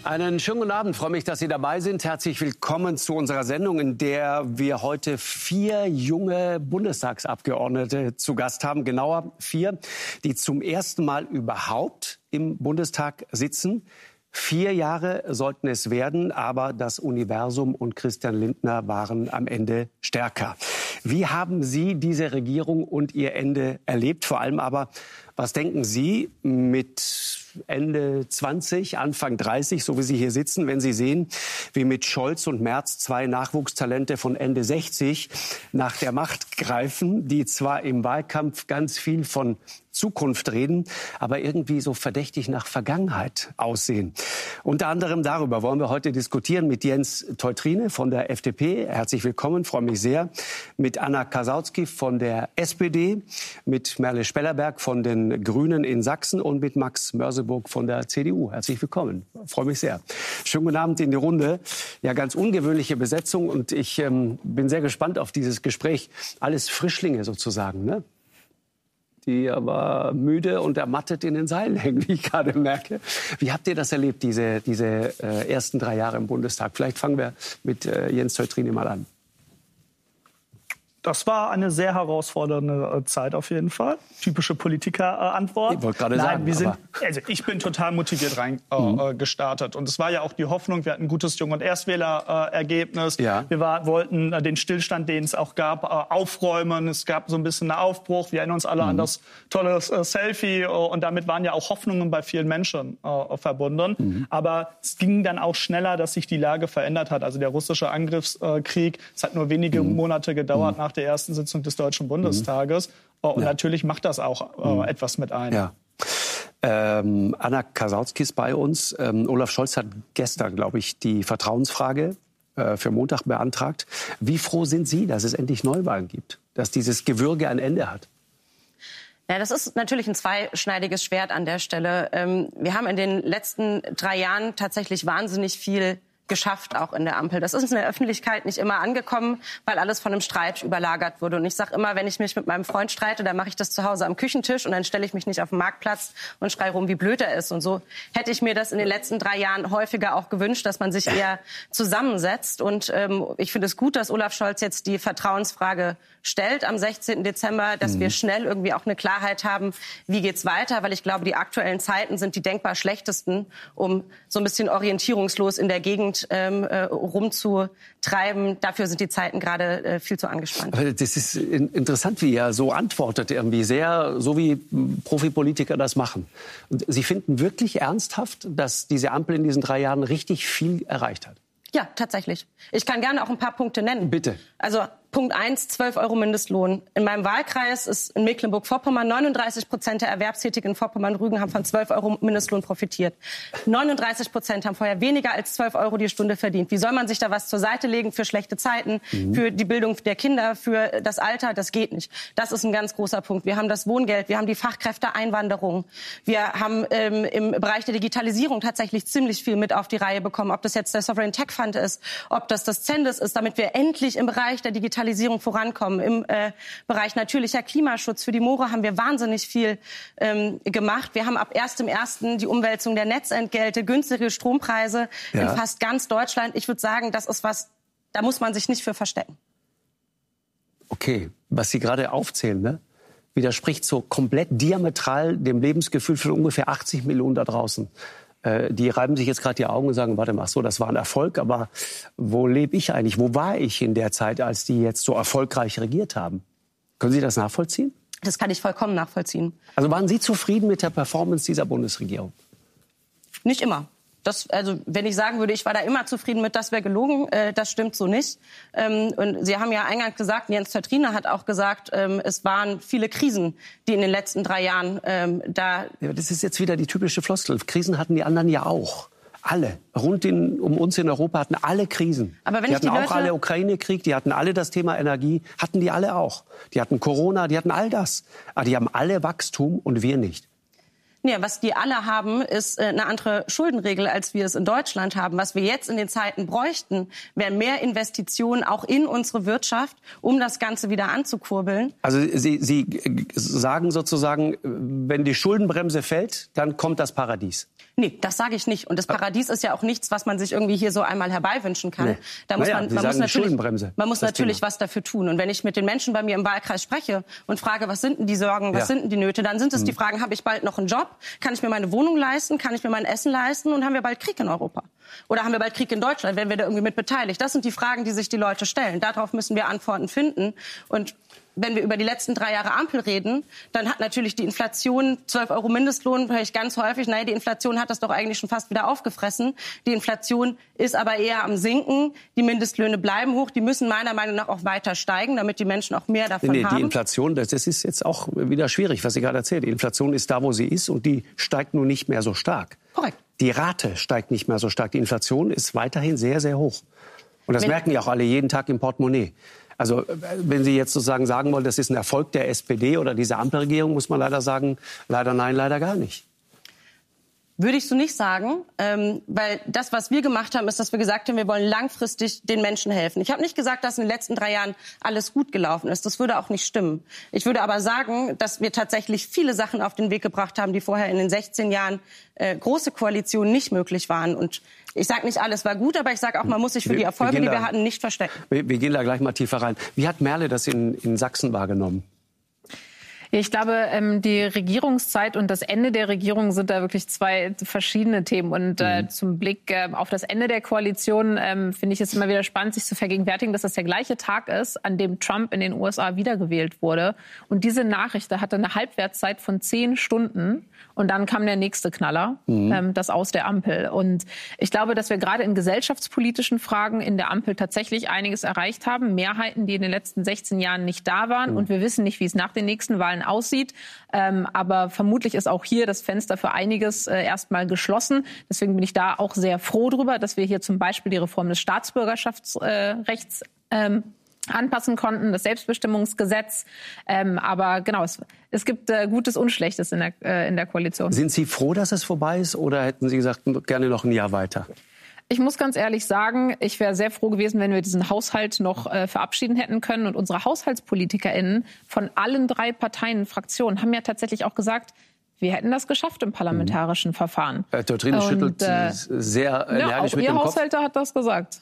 Einen schönen guten Abend. Ich freue mich, dass Sie dabei sind. Herzlich willkommen zu unserer Sendung, in der wir heute 4 junge Bundestagsabgeordnete zu Gast haben. Genauer 4, die zum ersten Mal überhaupt im Bundestag sitzen. 4 Jahre sollten es werden, aber das Universum und Christian Lindner waren am Ende stärker. Wie haben Sie diese Regierung und ihr Ende erlebt? Vor allem aber, was denken Sie mit Ende 20, Anfang 30, so wie Sie hier sitzen, wenn Sie sehen, wie mit Scholz und Merz 2 Nachwuchstalente von Ende 60 nach der Macht greifen, die zwar im Wahlkampf ganz viel von Zukunft reden, aber irgendwie so verdächtig nach Vergangenheit aussehen. Unter anderem darüber wollen wir heute diskutieren mit Jens Teutrine von der FDP. Herzlich willkommen, freue mich sehr. Mit Anna Kasautsky von der SPD, mit Merle Spellerberg von den Grünen in Sachsen und mit Max Mörseburg von der CDU. Herzlich willkommen, freue mich sehr. Schönen guten Abend in die Runde. Ja, ganz ungewöhnliche Besetzung und ich bin sehr gespannt auf dieses Gespräch. Alles Frischlinge sozusagen, ne? Die aber müde und ermattet in den Seilen hängen, wie ich gerade merke. Wie habt ihr das erlebt, diese ersten 3 Jahre im Bundestag? Vielleicht fangen wir mit Jens Teutrine mal an. Das war eine sehr herausfordernde Zeit auf jeden Fall. Typische Politiker-Antwort. Ich wollte gerade sagen. Ich bin total motiviert gestartet. Und es war ja auch die Hoffnung, wir hatten ein gutes Jung- und Erstwählerergebnis. Ja. Wir wollten den Stillstand, den es auch gab, aufräumen. Es gab so ein bisschen einen Aufbruch. Wir erinnern uns alle an das tolle Selfie. Und damit waren ja auch Hoffnungen bei vielen Menschen verbunden. Aber es ging dann auch schneller, dass sich die Lage verändert hat. Also der russische Angriffskrieg, es hat nur wenige Monate gedauert nach der ersten Sitzung des Deutschen Bundestages. Und natürlich macht das auch etwas mit einem. Ja. Anna Kasautsky ist bei uns. Olaf Scholz hat gestern, glaube ich, die Vertrauensfrage für Montag beantragt. Wie froh sind Sie, dass es endlich Neuwahlen gibt? Dass dieses Gewürge ein Ende hat? Ja, das ist natürlich ein zweischneidiges Schwert an der Stelle. Wir haben in den letzten 3 Jahren tatsächlich wahnsinnig viel geschafft, auch in der Ampel. Das ist in der Öffentlichkeit nicht immer angekommen, weil alles von einem Streit überlagert wurde. Und ich sage immer, wenn ich mich mit meinem Freund streite, dann mache ich das zu Hause am Küchentisch und dann stelle ich mich nicht auf den Marktplatz und schreie rum, wie blöd er ist. Und so hätte ich mir das in den letzten 3 Jahren häufiger auch gewünscht, dass man sich eher zusammensetzt. Und ich finde es gut, dass Olaf Scholz jetzt die Vertrauensfrage stellt am 16. Dezember, dass wir schnell irgendwie auch eine Klarheit haben, wie geht's weiter, weil ich glaube, die aktuellen Zeiten sind die denkbar schlechtesten, um so ein bisschen orientierungslos in der Gegend rumzutreiben. Dafür sind die Zeiten gerade viel zu angespannt. Aber das ist interessant, wie er so antwortet, irgendwie sehr, so wie Profipolitiker das machen. Und Sie finden wirklich ernsthaft, dass diese Ampel in diesen 3 Jahren richtig viel erreicht hat? Ja, tatsächlich. Ich kann gerne auch ein paar Punkte nennen. Bitte. Also Punkt 1, 12 € Mindestlohn. In meinem Wahlkreis ist in Mecklenburg-Vorpommern 39% der Erwerbstätigen in Vorpommern-Rügen haben von 12 € Mindestlohn profitiert. 39% haben vorher weniger als 12 € die Stunde verdient. Wie soll man sich da was zur Seite legen für schlechte Zeiten, für die Bildung der Kinder, für das Alter? Das geht nicht. Das ist ein ganz großer Punkt. Wir haben das Wohngeld, wir haben die Fachkräfteeinwanderung. Wir haben im Bereich der Digitalisierung tatsächlich ziemlich viel mit auf die Reihe bekommen. Ob das jetzt der Sovereign Tech Fund ist, ob das Zendes ist, damit wir endlich im Bereich der Digitalisierung vorankommen. Im Bereich natürlicher Klimaschutz für die Moore haben wir wahnsinnig viel gemacht. Wir haben ab 1.1. die Umwälzung der Netzentgelte, günstige Strompreise in fast ganz Deutschland. Ich würde sagen, das ist was, da muss man sich nicht für verstecken. Okay, was Sie gerade aufzählen, ne, widerspricht so komplett diametral dem Lebensgefühl von ungefähr 80 Millionen da draußen. Die reiben sich jetzt gerade die Augen und sagen, warte mal, so, das war ein Erfolg, aber wo lebe ich eigentlich? Wo war ich in der Zeit, als die jetzt so erfolgreich regiert haben? Können Sie das nachvollziehen? Das kann ich vollkommen nachvollziehen. Also waren Sie zufrieden mit der Performance dieser Bundesregierung? Nicht immer. Also wenn ich sagen würde, ich war da immer zufrieden mit, das wäre gelogen, das stimmt so nicht. Und Sie haben ja eingangs gesagt, Jens Teutrine hat auch gesagt, es waren viele Krisen, die in den letzten 3 Jahren da... Ja, das ist jetzt wieder die typische Floskel. Krisen hatten die anderen ja auch. Alle. Um uns in Europa hatten alle Krisen. Aber wenn die hatten auch alle Ukraine-Krieg, die hatten alle das Thema Energie, hatten die alle auch. Die hatten Corona, die hatten all das. Aber die haben alle Wachstum und wir nicht. Ja, was die alle haben, ist eine andere Schuldenregel, als wir es in Deutschland haben. Was wir jetzt in den Zeiten bräuchten, wären mehr Investitionen auch in unsere Wirtschaft, um das Ganze wieder anzukurbeln. Also Sie sagen sozusagen, wenn die Schuldenbremse fällt, dann kommt das Paradies. Nee, das sage ich nicht. Und das Paradies ist ja auch nichts, was man sich irgendwie hier so einmal herbeiwünschen kann. Nee. Da muss man muss natürlich was dafür tun. Und wenn ich mit den Menschen bei mir im Wahlkreis spreche und frage, was sind denn die Sorgen, was sind denn die Nöte, dann sind es die Fragen, habe ich bald noch einen Job? Kann ich mir meine Wohnung leisten? Kann ich mir mein Essen leisten? Und haben wir bald Krieg in Europa? Oder haben wir bald Krieg in Deutschland? Werden wir da irgendwie mit beteiligt? Das sind die Fragen, die sich die Leute stellen. Darauf müssen wir Antworten finden. Und wenn wir über die letzten 3 Jahre Ampel reden, dann hat natürlich die Inflation 12 € Mindestlohn, höre ich ganz häufig, naja, die Inflation hat das doch eigentlich schon fast wieder aufgefressen. Die Inflation ist aber eher am Sinken. Die Mindestlöhne bleiben hoch. Die müssen meiner Meinung nach auch weiter steigen, damit die Menschen auch mehr davon haben. Die Inflation, das ist jetzt auch wieder schwierig, was Sie gerade erzählt. Die Inflation ist da, wo sie ist und die steigt nun nicht mehr so stark. Korrekt. Die Rate steigt nicht mehr so stark. Die Inflation ist weiterhin sehr, sehr hoch. Und das merken ja auch alle jeden Tag im Portemonnaie. Also wenn Sie jetzt sozusagen sagen wollen, das ist ein Erfolg der SPD oder dieser Ampelregierung, muss man leider sagen, leider nein, leider gar nicht. Würde ich so nicht sagen, weil das, was wir gemacht haben, ist, dass wir gesagt haben, wir wollen langfristig den Menschen helfen. Ich habe nicht gesagt, dass in den letzten 3 Jahren alles gut gelaufen ist. Das würde auch nicht stimmen. Ich würde aber sagen, dass wir tatsächlich viele Sachen auf den Weg gebracht haben, die vorher in den 16 Jahren große Koalitionen nicht möglich waren. Und ich sage nicht, alles war gut, aber ich sage auch, man muss sich für die Erfolge, die wir hatten, nicht verstecken. Wir gehen da gleich mal tiefer rein. Wie hat Merle das in Sachsen wahrgenommen? Ich glaube, die Regierungszeit und das Ende der Regierung sind da wirklich 2 verschiedene Themen. Und zum Blick auf das Ende der Koalition finde ich es immer wieder spannend, sich zu vergegenwärtigen, dass das der gleiche Tag ist, an dem Trump in den USA wiedergewählt wurde. Und diese Nachricht hatte eine Halbwertszeit von 10 Stunden. Und dann kam der nächste Knaller, das Aus der Ampel. Und ich glaube, dass wir gerade in gesellschaftspolitischen Fragen in der Ampel tatsächlich einiges erreicht haben. Mehrheiten, die in den letzten 16 Jahren nicht da waren. Und wir wissen nicht, wie es nach den nächsten Wahlen aussieht. Aber vermutlich ist auch hier das Fenster für einiges erstmal geschlossen. Deswegen bin ich da auch sehr froh drüber, dass wir hier zum Beispiel die Reform des Staatsbürgerschaftsrechts anpassen konnten, das Selbstbestimmungsgesetz. Aber genau, es gibt Gutes und Schlechtes in der Koalition. Sind Sie froh, dass es vorbei ist, oder hätten Sie gesagt, gerne noch ein Jahr weiter? Ich muss ganz ehrlich sagen, ich wäre sehr froh gewesen, wenn wir diesen Haushalt noch verabschieden hätten können. Und unsere HaushaltspolitikerInnen von allen 3 Parteien, Fraktionen haben ja tatsächlich auch gesagt, wir hätten das geschafft im parlamentarischen Verfahren. Herr Teotrine schüttelt sehr energisch mit dem Kopf. Ihr Haushälter hat das gesagt.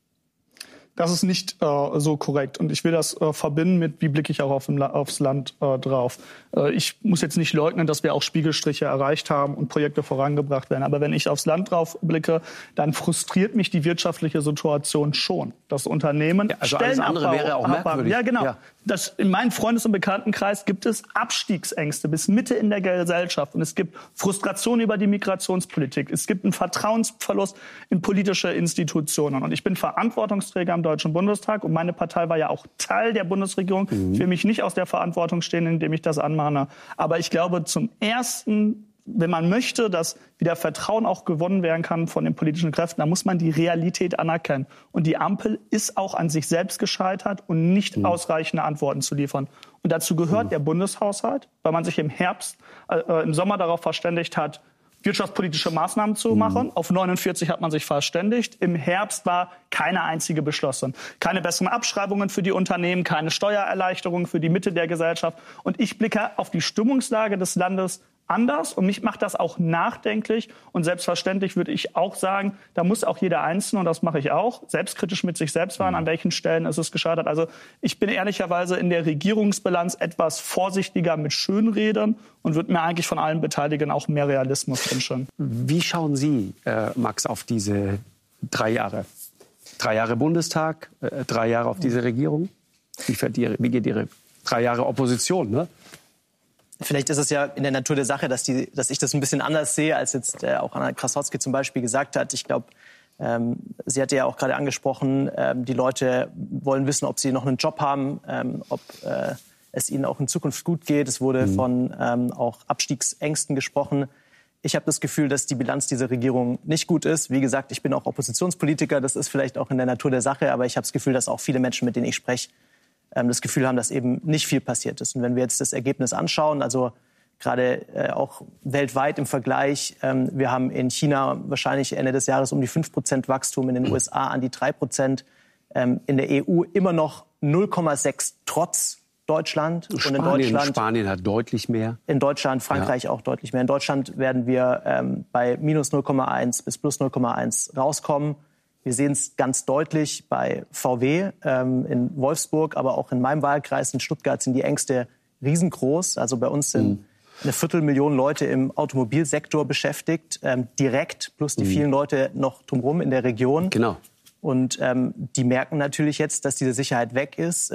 Das ist nicht so korrekt. Und ich will das verbinden mit, wie blicke ich auch aufs Land drauf. Ich muss jetzt nicht leugnen, dass wir auch Spiegelstriche erreicht haben und Projekte vorangebracht werden. Aber wenn ich aufs Land drauf blicke, dann frustriert mich die wirtschaftliche Situation schon. Das Unternehmen alles andere wäre auch merkwürdig. Ja, genau. Ja. In meinem Freundes- und Bekanntenkreis gibt es Abstiegsängste bis Mitte in der Gesellschaft. Und es gibt Frustration über die Migrationspolitik. Es gibt einen Vertrauensverlust in politische Institutionen. Und ich bin Verantwortungsträger im Deutschen Bundestag. Und meine Partei war ja auch Teil der Bundesregierung. Ich will mich nicht aus der Verantwortung stehen, indem ich das anmahne. Aber ich glaube, zum Ersten, wenn man möchte, dass wieder Vertrauen auch gewonnen werden kann von den politischen Kräften, dann muss man die Realität anerkennen. Und die Ampel ist auch an sich selbst gescheitert und nicht ausreichende Antworten zu liefern. Und dazu gehört der Bundeshaushalt, weil man sich im Sommer darauf verständigt hat, wirtschaftspolitische Maßnahmen zu machen. Auf 49 hat man sich verständigt. Im Herbst war keine einzige beschlossen. Keine besseren Abschreibungen für die Unternehmen, keine Steuererleichterungen für die Mitte der Gesellschaft. Und ich blicke auf die Stimmungslage des Landes anders und mich macht das auch nachdenklich. Und selbstverständlich würde ich auch sagen, da muss auch jeder Einzelne, und das mache ich auch, selbstkritisch mit sich selbst sein, an welchen Stellen ist es gescheitert. Also ich bin ehrlicherweise in der Regierungsbilanz etwas vorsichtiger mit Schönreden und würde mir eigentlich von allen Beteiligten auch mehr Realismus wünschen. Wie schauen Sie, Max, auf diese 3 Jahre? 3 Jahre Bundestag, 3 Jahre auf diese Regierung? Wie geht Ihre 3 Jahre Opposition, ne? Vielleicht ist es ja in der Natur der Sache, dass ich das ein bisschen anders sehe, als jetzt auch Anna Krasowski zum Beispiel gesagt hat. Ich glaube, sie hatte ja auch gerade angesprochen, die Leute wollen wissen, ob sie noch einen Job haben, ob es ihnen auch in Zukunft gut geht. Es wurde von auch Abstiegsängsten gesprochen. Ich habe das Gefühl, dass die Bilanz dieser Regierung nicht gut ist. Wie gesagt, ich bin auch Oppositionspolitiker. Das ist vielleicht auch in der Natur der Sache. Aber ich habe das Gefühl, dass auch viele Menschen, mit denen ich spreche, das Gefühl haben, dass eben nicht viel passiert ist. Und wenn wir jetzt das Ergebnis anschauen, also gerade auch weltweit im Vergleich. Wir haben in China wahrscheinlich Ende des Jahres um die 5% Wachstum, in den USA an die 3%, in der EU immer noch 0,6 trotz Deutschland. Spanien hat deutlich mehr. In Deutschland, Frankreich auch deutlich mehr. In Deutschland werden wir bei minus 0,1 bis plus 0,1 rauskommen. Wir sehen es ganz deutlich bei VW in Wolfsburg, aber auch in meinem Wahlkreis in Stuttgart sind die Ängste riesengroß. Also bei uns sind 250.000 Leute im Automobilsektor beschäftigt, direkt, plus die vielen Leute noch drumherum in der Region. Genau. Und die merken natürlich jetzt, dass diese Sicherheit weg ist.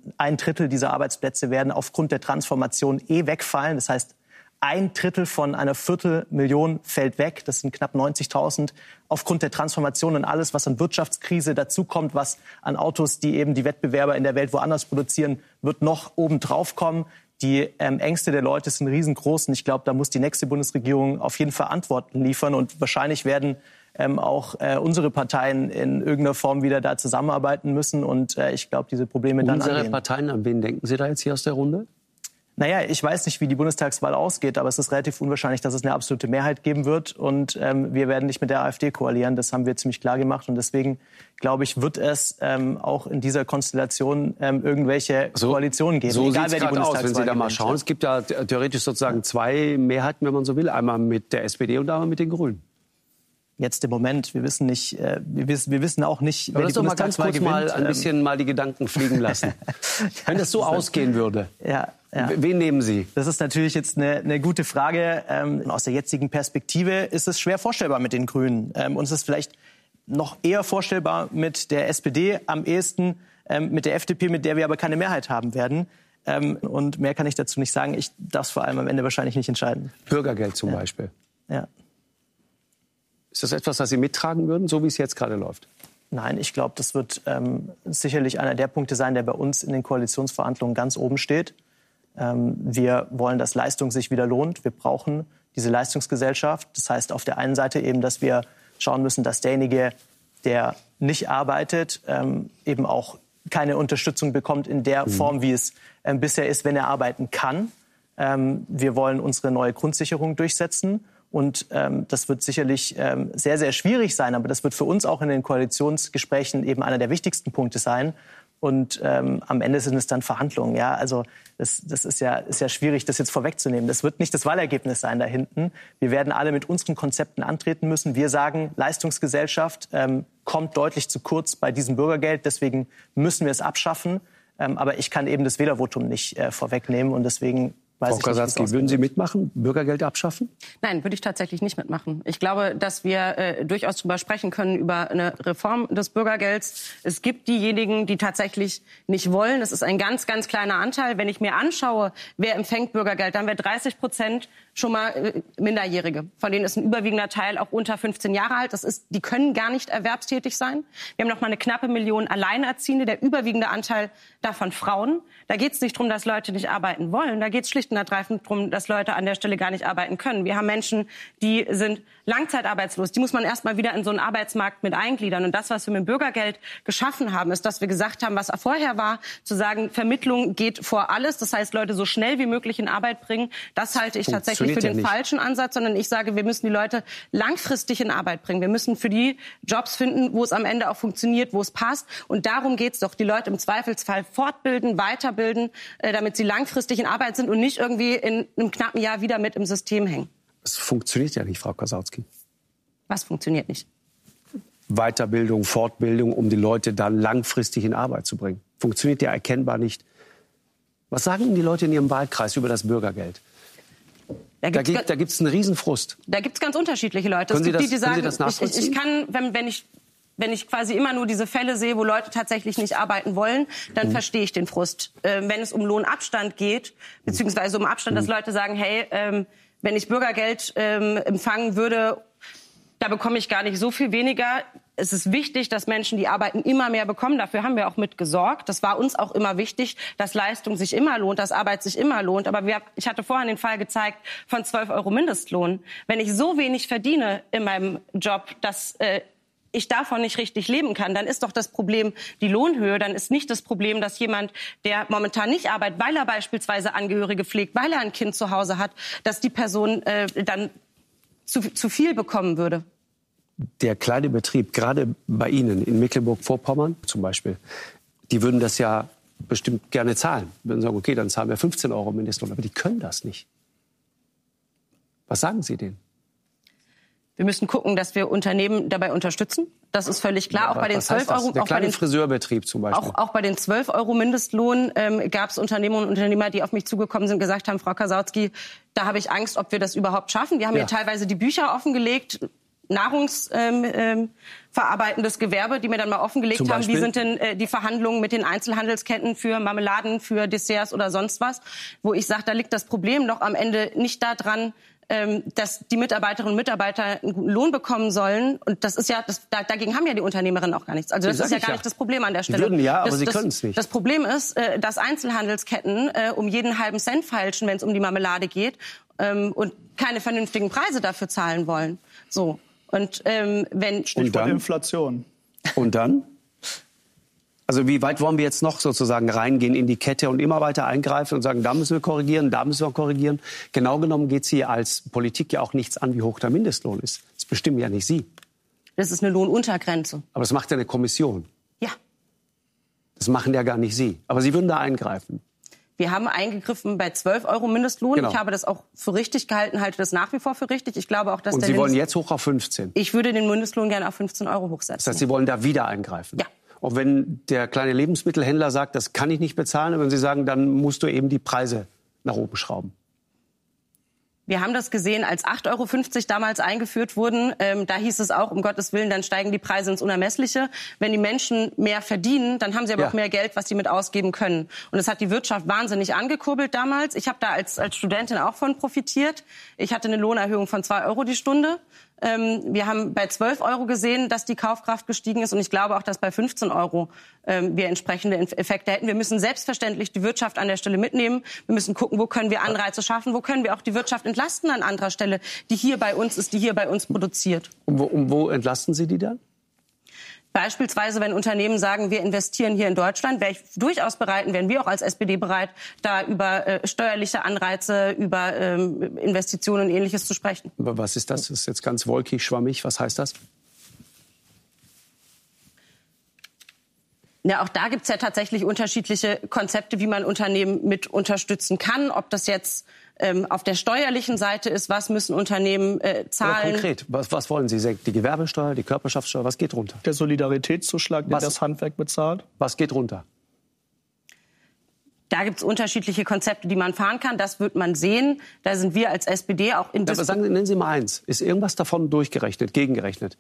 1/3 dieser Arbeitsplätze werden aufgrund der Transformation wegfallen. Das heißt, 1/3 von einer 250.000 fällt weg. Das sind knapp 90.000 aufgrund der Transformation und alles, was an Wirtschaftskrise dazukommt, was an Autos, die eben die Wettbewerber in der Welt woanders produzieren, wird noch obendrauf kommen. Die Ängste der Leute sind riesengroß. Und ich glaube, da muss die nächste Bundesregierung auf jeden Fall Antworten liefern. Und wahrscheinlich werden auch unsere Parteien in irgendeiner Form wieder da zusammenarbeiten müssen. Und ich glaube, diese Probleme dann angehen. Unsere Parteien, an wen denken Sie da jetzt hier aus der Runde? Naja, ich weiß nicht, wie die Bundestagswahl ausgeht, aber es ist relativ unwahrscheinlich, dass es eine absolute Mehrheit geben wird. Und wir werden nicht mit der AfD koalieren. Das haben wir ziemlich klar gemacht. Und deswegen, glaube ich, wird es auch in dieser Konstellation irgendwelche Koalitionen geben. So sieht es gerade aus, wenn Sie da mal schauen. Es gibt ja theoretisch sozusagen zwei Mehrheiten, wenn man so will. Einmal mit der SPD und einmal mit den Grünen. Jetzt im Moment, wir wissen nicht, wir wissen auch nicht, wer die Bundestagswahl gewinnt. Mal ein bisschen mal die Gedanken fliegen lassen. Wenn das so ausgehen würde, wen nehmen Sie? Das ist natürlich jetzt eine gute Frage. Aus der jetzigen Perspektive ist es schwer vorstellbar mit den Grünen. Uns ist vielleicht noch eher vorstellbar mit der SPD, am ehesten mit der FDP, mit der wir aber keine Mehrheit haben werden. Und mehr kann ich dazu nicht sagen. Ich darf es vor allem am Ende wahrscheinlich nicht entscheiden. Bürgergeld zum Beispiel. Ja. Ist das etwas, das Sie mittragen würden, so wie es jetzt gerade läuft? Nein, ich glaube, das wird sicherlich einer der Punkte sein, der bei uns in den Koalitionsverhandlungen ganz oben steht. Wir wollen, dass Leistung sich wieder lohnt. Wir brauchen diese Leistungsgesellschaft. Das heißt auf der einen Seite eben, dass wir schauen müssen, dass derjenige, der nicht arbeitet, eben auch keine Unterstützung bekommt in der Form, wie es bisher ist, wenn er arbeiten kann. Wir wollen unsere neue Grundsicherung durchsetzen. Und das wird sicherlich sehr, sehr schwierig sein. Aber das wird für uns auch in den Koalitionsgesprächen eben einer der wichtigsten Punkte sein. Und am Ende sind es dann Verhandlungen. Ja? Also das ist ja schwierig, das jetzt vorwegzunehmen. Das wird nicht das Wahlergebnis sein da hinten. Wir werden alle mit unseren Konzepten antreten müssen. Wir sagen, Leistungsgesellschaft kommt deutlich zu kurz bei diesem Bürgergeld. Deswegen müssen wir es abschaffen. Aber ich kann eben das Wählervotum nicht vorwegnehmen. Und deswegen Frau Kasatski, würden Sie mitmachen, Bürgergeld abschaffen? Nein, würde ich tatsächlich nicht mitmachen. Ich glaube, dass wir durchaus darüber sprechen können, über eine Reform des Bürgergelds. Es gibt diejenigen, die tatsächlich nicht wollen. Es ist ein ganz, ganz kleiner Anteil. Wenn ich mir anschaue, wer empfängt Bürgergeld, dann wäre 30% schon mal Minderjährige. Von denen ist ein überwiegender Teil auch unter 15 Jahre alt. Die können gar nicht erwerbstätig sein. Wir haben noch mal eine knappe Million Alleinerziehende, der überwiegende Anteil davon Frauen. Da geht es nicht darum, dass Leute nicht arbeiten wollen. Da geht es schlicht und ergreifend darum, dass Leute an der Stelle gar nicht arbeiten können. Wir haben Menschen, die sind langzeitarbeitslos. Die muss man erst mal wieder in so einen Arbeitsmarkt mit eingliedern. Und das, was wir mit dem Bürgergeld geschaffen haben, ist, dass wir gesagt haben, was vorher war, zu sagen, Vermittlung geht vor alles. Das heißt, Leute so schnell wie möglich in Arbeit bringen. Das halte ich tatsächlich für den falschen Ansatz, sondern ich sage, wir müssen die Leute langfristig in Arbeit bringen. Wir müssen für die Jobs finden, wo es am Ende auch funktioniert, wo es passt. Und darum geht es doch, die Leute im Zweifelsfall fortbilden, weiterbilden, damit sie langfristig in Arbeit sind und nicht irgendwie in einem knappen Jahr wieder mit im System hängen. Das funktioniert ja nicht, Frau Kasatski. Was funktioniert nicht? Weiterbildung, Fortbildung, um die Leute dann langfristig in Arbeit zu bringen. Funktioniert ja erkennbar nicht. Was sagen Ihnen die Leute in Ihrem Wahlkreis über das Bürgergeld? Da gibt es einen Riesenfrust. Da gibt es ganz unterschiedliche Leute. Können Sie das nachvollziehen? Ich kann, wenn ich quasi immer nur diese Fälle sehe, wo Leute tatsächlich nicht arbeiten wollen, dann verstehe ich den Frust. Wenn es um Lohnabstand geht, beziehungsweise um Abstand, dass Leute sagen, hey, wenn ich Bürgergeld empfangen würde, da bekomme ich gar nicht so viel weniger. Es ist wichtig, dass Menschen, die arbeiten, immer mehr bekommen. Dafür haben wir auch mit gesorgt. Das war uns auch immer wichtig, dass Leistung sich immer lohnt, dass Arbeit sich immer lohnt. Aber ich hatte vorhin den Fall gezeigt von 12 € Mindestlohn. Wenn ich so wenig verdiene in meinem Job, dass ich davon nicht richtig leben kann, dann ist doch das Problem die Lohnhöhe. Dann ist nicht das Problem, dass jemand, der momentan nicht arbeitet, weil er beispielsweise Angehörige pflegt, weil er ein Kind zu Hause hat, dass die Person dann zu viel bekommen würde. Der kleine Betrieb, gerade bei Ihnen in Mecklenburg-Vorpommern zum Beispiel, die würden das ja bestimmt gerne zahlen. Die würden sagen, okay, dann zahlen wir 15 € Mindestlohn. Aber die können das nicht. Was sagen Sie denen? Wir müssen gucken, dass wir Unternehmen dabei unterstützen. Das ist völlig klar. Ja, auch bei den 12 Euro. Der kleine Friseurbetrieb zum Beispiel. Auch bei den 12 € Mindestlohn gab es Unternehmerinnen und Unternehmer, die auf mich zugekommen sind und gesagt haben, Frau Kasautsky, da habe ich Angst, ob wir das überhaupt schaffen. Wir haben ja teilweise die Bücher offengelegt, nahrungsverarbeitendes Gewerbe, die mir dann mal offengelegt haben, wie sind denn die Verhandlungen mit den Einzelhandelsketten für Marmeladen, für Desserts oder sonst was, wo ich sage, da liegt das Problem doch am Ende nicht daran, dass die Mitarbeiterinnen und Mitarbeiter einen guten Lohn bekommen sollen. Und das ist ja, dagegen haben ja die Unternehmerinnen auch gar nichts. Also das ist ja gar nicht das Problem an der Stelle. Sie würden ja, aber sie können es nicht. Das Problem ist, dass Einzelhandelsketten um jeden halben Cent feilschen, wenn es um die Marmelade geht, und keine vernünftigen Preise dafür zahlen wollen. So. Und wenn Stichwort Inflation. Und dann? Also wie weit wollen wir jetzt noch sozusagen reingehen in die Kette und immer weiter eingreifen und sagen, da müssen wir korrigieren, da müssen wir korrigieren? Genau genommen geht es hier als Politik ja auch nichts an, wie hoch der Mindestlohn ist. Das bestimmen ja nicht Sie. Das ist eine Lohnuntergrenze. Aber das macht ja eine Kommission. Ja. Das machen ja gar nicht Sie. Aber Sie würden da eingreifen. Wir haben eingegriffen bei 12 € Mindestlohn. Genau. Ich habe das auch für richtig gehalten, halte das nach wie vor für richtig. Ich glaube auch, dass und Sie wollen jetzt hoch auf 15? Ich würde den Mindestlohn gerne auf 15 € hochsetzen. Das heißt, Sie wollen da wieder eingreifen? Ja. Auch wenn der kleine Lebensmittelhändler sagt, das kann ich nicht bezahlen, wenn Sie sagen, dann musst du eben die Preise nach oben schrauben. Wir haben das gesehen, als 8,50 € damals eingeführt wurden. Da hieß es auch, um Gottes Willen, dann steigen die Preise ins Unermessliche. Wenn die Menschen mehr verdienen, dann haben sie aber auch mehr Geld, was sie mit ausgeben können. Und das hat die Wirtschaft wahnsinnig angekurbelt damals. Ich habe da als Studentin auch von profitiert. Ich hatte eine Lohnerhöhung von 2 € die Stunde. Wir haben bei 12 € gesehen, dass die Kaufkraft gestiegen ist. Und ich glaube auch, dass bei 15 € wir entsprechende Effekte hätten. Wir müssen selbstverständlich die Wirtschaft an der Stelle mitnehmen. Wir müssen gucken, wo können wir Anreize schaffen, wo können wir auch die Wirtschaft entlasten an anderer Stelle, die hier bei uns ist, die hier bei uns produziert. Und wo entlasten Sie die dann? Beispielsweise, wenn Unternehmen sagen, wir investieren hier in Deutschland, wäre ich durchaus bereit, und wären wir auch als SPD bereit, da über steuerliche Anreize, über Investitionen und Ähnliches zu sprechen. Aber was ist das? Das ist jetzt ganz wolkig, schwammig. Was heißt das? Ja, auch da gibt es ja tatsächlich unterschiedliche Konzepte, wie man Unternehmen mit unterstützen kann. Ob das jetzt auf der steuerlichen Seite ist, was müssen Unternehmen zahlen? Ja, konkret, was wollen Sie? Die Gewerbesteuer, die Körperschaftssteuer, was geht runter? Der Solidaritätszuschlag, der das Handwerk bezahlt. Was geht runter? Da gibt es unterschiedliche Konzepte, die man fahren kann. Das wird man sehen. Da sind wir als SPD auch in Diskussion. Nennen Sie mal eins. Ist irgendwas davon durchgerechnet, gegengerechnet?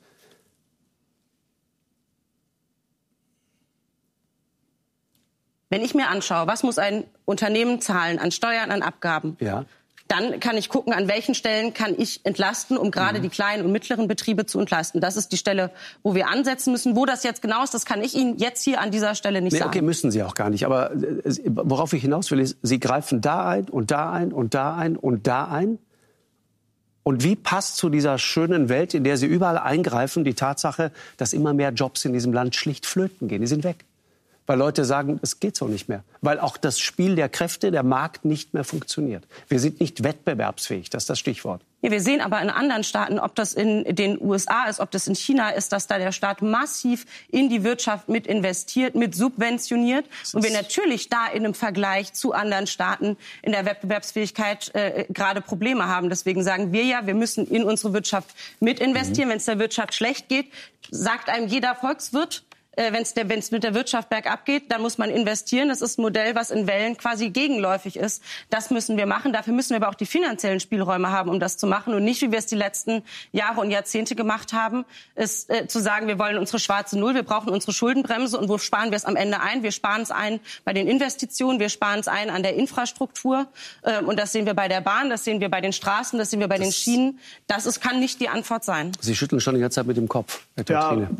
Wenn ich mir anschaue, was muss ein Unternehmen zahlen an Steuern, an Abgaben, dann kann ich gucken, an welchen Stellen kann ich entlasten, um gerade die kleinen und mittleren Betriebe zu entlasten. Das ist die Stelle, wo wir ansetzen müssen. Wo das jetzt genau ist, das kann ich Ihnen jetzt hier an dieser Stelle nicht sagen. Okay, müssen Sie auch gar nicht. Aber worauf ich hinaus will, ist, Sie greifen da ein und da ein und da ein und da ein. Und wie passt zu dieser schönen Welt, in der Sie überall eingreifen, die Tatsache, dass immer mehr Jobs in diesem Land schlicht flöten gehen? Die sind weg. Weil Leute sagen, es geht so nicht mehr. Weil auch das Spiel der Kräfte, der Markt nicht mehr funktioniert. Wir sind nicht wettbewerbsfähig, das ist das Stichwort. Ja, wir sehen aber in anderen Staaten, ob das in den USA ist, ob das in China ist, dass da der Staat massiv in die Wirtschaft mit investiert, mit subventioniert. Und wir natürlich da in einem Vergleich zu anderen Staaten in der Wettbewerbsfähigkeit gerade Probleme haben. Deswegen sagen wir ja, wir müssen in unsere Wirtschaft mit investieren. Wenn es der Wirtschaft schlecht geht, sagt einem jeder Volkswirt, wenn es mit der Wirtschaft bergab geht, dann muss man investieren. Das ist ein Modell, was in Wellen quasi gegenläufig ist. Das müssen wir machen. Dafür müssen wir aber auch die finanziellen Spielräume haben, um das zu machen. Und nicht, wie wir es die letzten Jahre und Jahrzehnte gemacht haben, ist zu sagen, wir wollen unsere schwarze Null, wir brauchen unsere Schuldenbremse. Und wo sparen wir es am Ende ein? Wir sparen es ein bei den Investitionen, wir sparen es ein an der Infrastruktur. Und das sehen wir bei der Bahn, das sehen wir bei den Straßen, das sehen wir bei den Schienen. Kann nicht die Antwort sein. Sie schütteln schon die ganze Zeit mit dem Kopf, Herr Teutrine. Ja,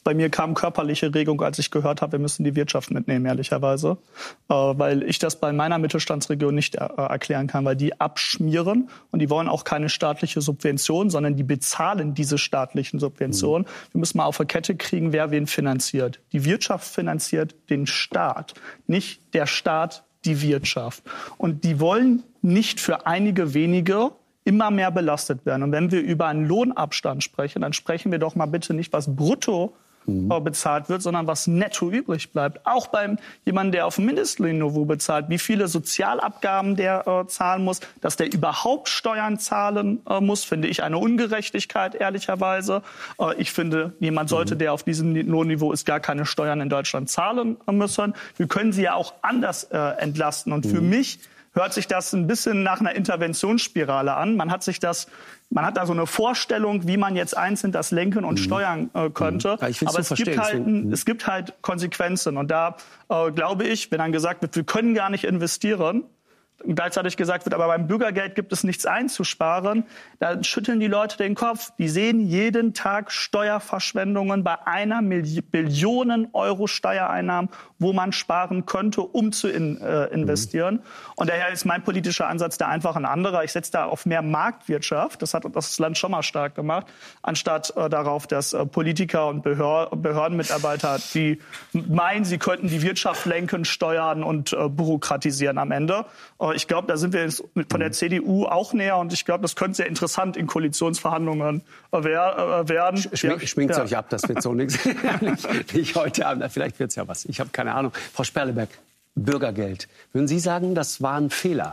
bei mir kam körperliche Regung, als ich gehört habe, wir müssen die Wirtschaft mitnehmen, ehrlicherweise. Weil ich das bei meiner Mittelstandsregion nicht erklären kann, weil die abschmieren und die wollen auch keine staatliche Subvention, sondern die bezahlen diese staatlichen Subventionen. Wir müssen mal auf eine Kette kriegen, wer wen finanziert. Die Wirtschaft finanziert den Staat, nicht der Staat die Wirtschaft. Und die wollen nicht für einige wenige immer mehr belastet werden. Und wenn wir über einen Lohnabstand sprechen, dann sprechen wir doch mal bitte nicht, was brutto bezahlt wird, sondern was netto übrig bleibt. Auch beim jemanden, der auf Mindestlohnniveau bezahlt, wie viele Sozialabgaben der zahlen muss, dass der überhaupt Steuern zahlen muss, finde ich eine Ungerechtigkeit, ehrlicherweise. Ich finde, jemand sollte, der auf diesem Lohnniveau ist, gar keine Steuern in Deutschland zahlen müssen. Wir können sie ja auch anders entlasten. Und für mich hört sich das ein bisschen nach einer Interventionsspirale an. Man hat da so eine Vorstellung, wie man jetzt einzeln das lenken und steuern könnte. Ja, aber es gibt halt Konsequenzen. Und da glaube ich, wenn dann gesagt wird, wir können gar nicht investieren, und gleichzeitig gesagt wird, aber beim Bürgergeld gibt es nichts einzusparen, dann schütteln die Leute den Kopf. Die sehen jeden Tag Steuerverschwendungen bei 1 Billion Euro Steuereinnahmen, wo man sparen könnte, um zu investieren. Und daher ist mein politischer Ansatz da einfach ein anderer. Ich setze da auf mehr Marktwirtschaft. Das hat das Land schon mal stark gemacht, anstatt darauf, dass Politiker und Behördenmitarbeiter, die meinen, sie könnten die Wirtschaft lenken, steuern und bürokratisieren am Ende. Ich glaube, da sind wir jetzt von der CDU auch näher und ich glaube, das könnte sehr interessant in Koalitionsverhandlungen werden. Schminkt es euch ab, das wird so nichts. Nicht heute Abend, vielleicht wird es ja was. Ich habe keine Ahnung. Frau Sperleberg, Bürgergeld. Würden Sie sagen, das war ein Fehler?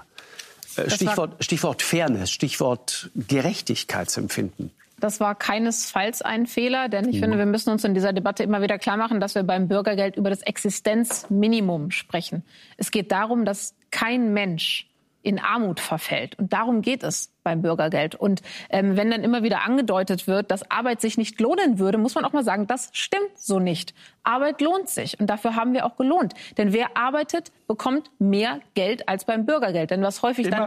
Stichwort Fairness, Stichwort Gerechtigkeitsempfinden. Das war keinesfalls ein Fehler, denn ich finde, wir müssen uns in dieser Debatte immer wieder klar machen, dass wir beim Bürgergeld über das Existenzminimum sprechen. Es geht darum, dass kein Mensch in Armut verfällt. Und darum geht es beim Bürgergeld. Und wenn dann immer wieder angedeutet wird, dass Arbeit sich nicht lohnen würde, muss man auch mal sagen, das stimmt so nicht. Arbeit lohnt sich. Und dafür haben wir auch gelohnt. Denn wer arbeitet, bekommt mehr Geld als beim Bürgergeld. Denn was häufig dann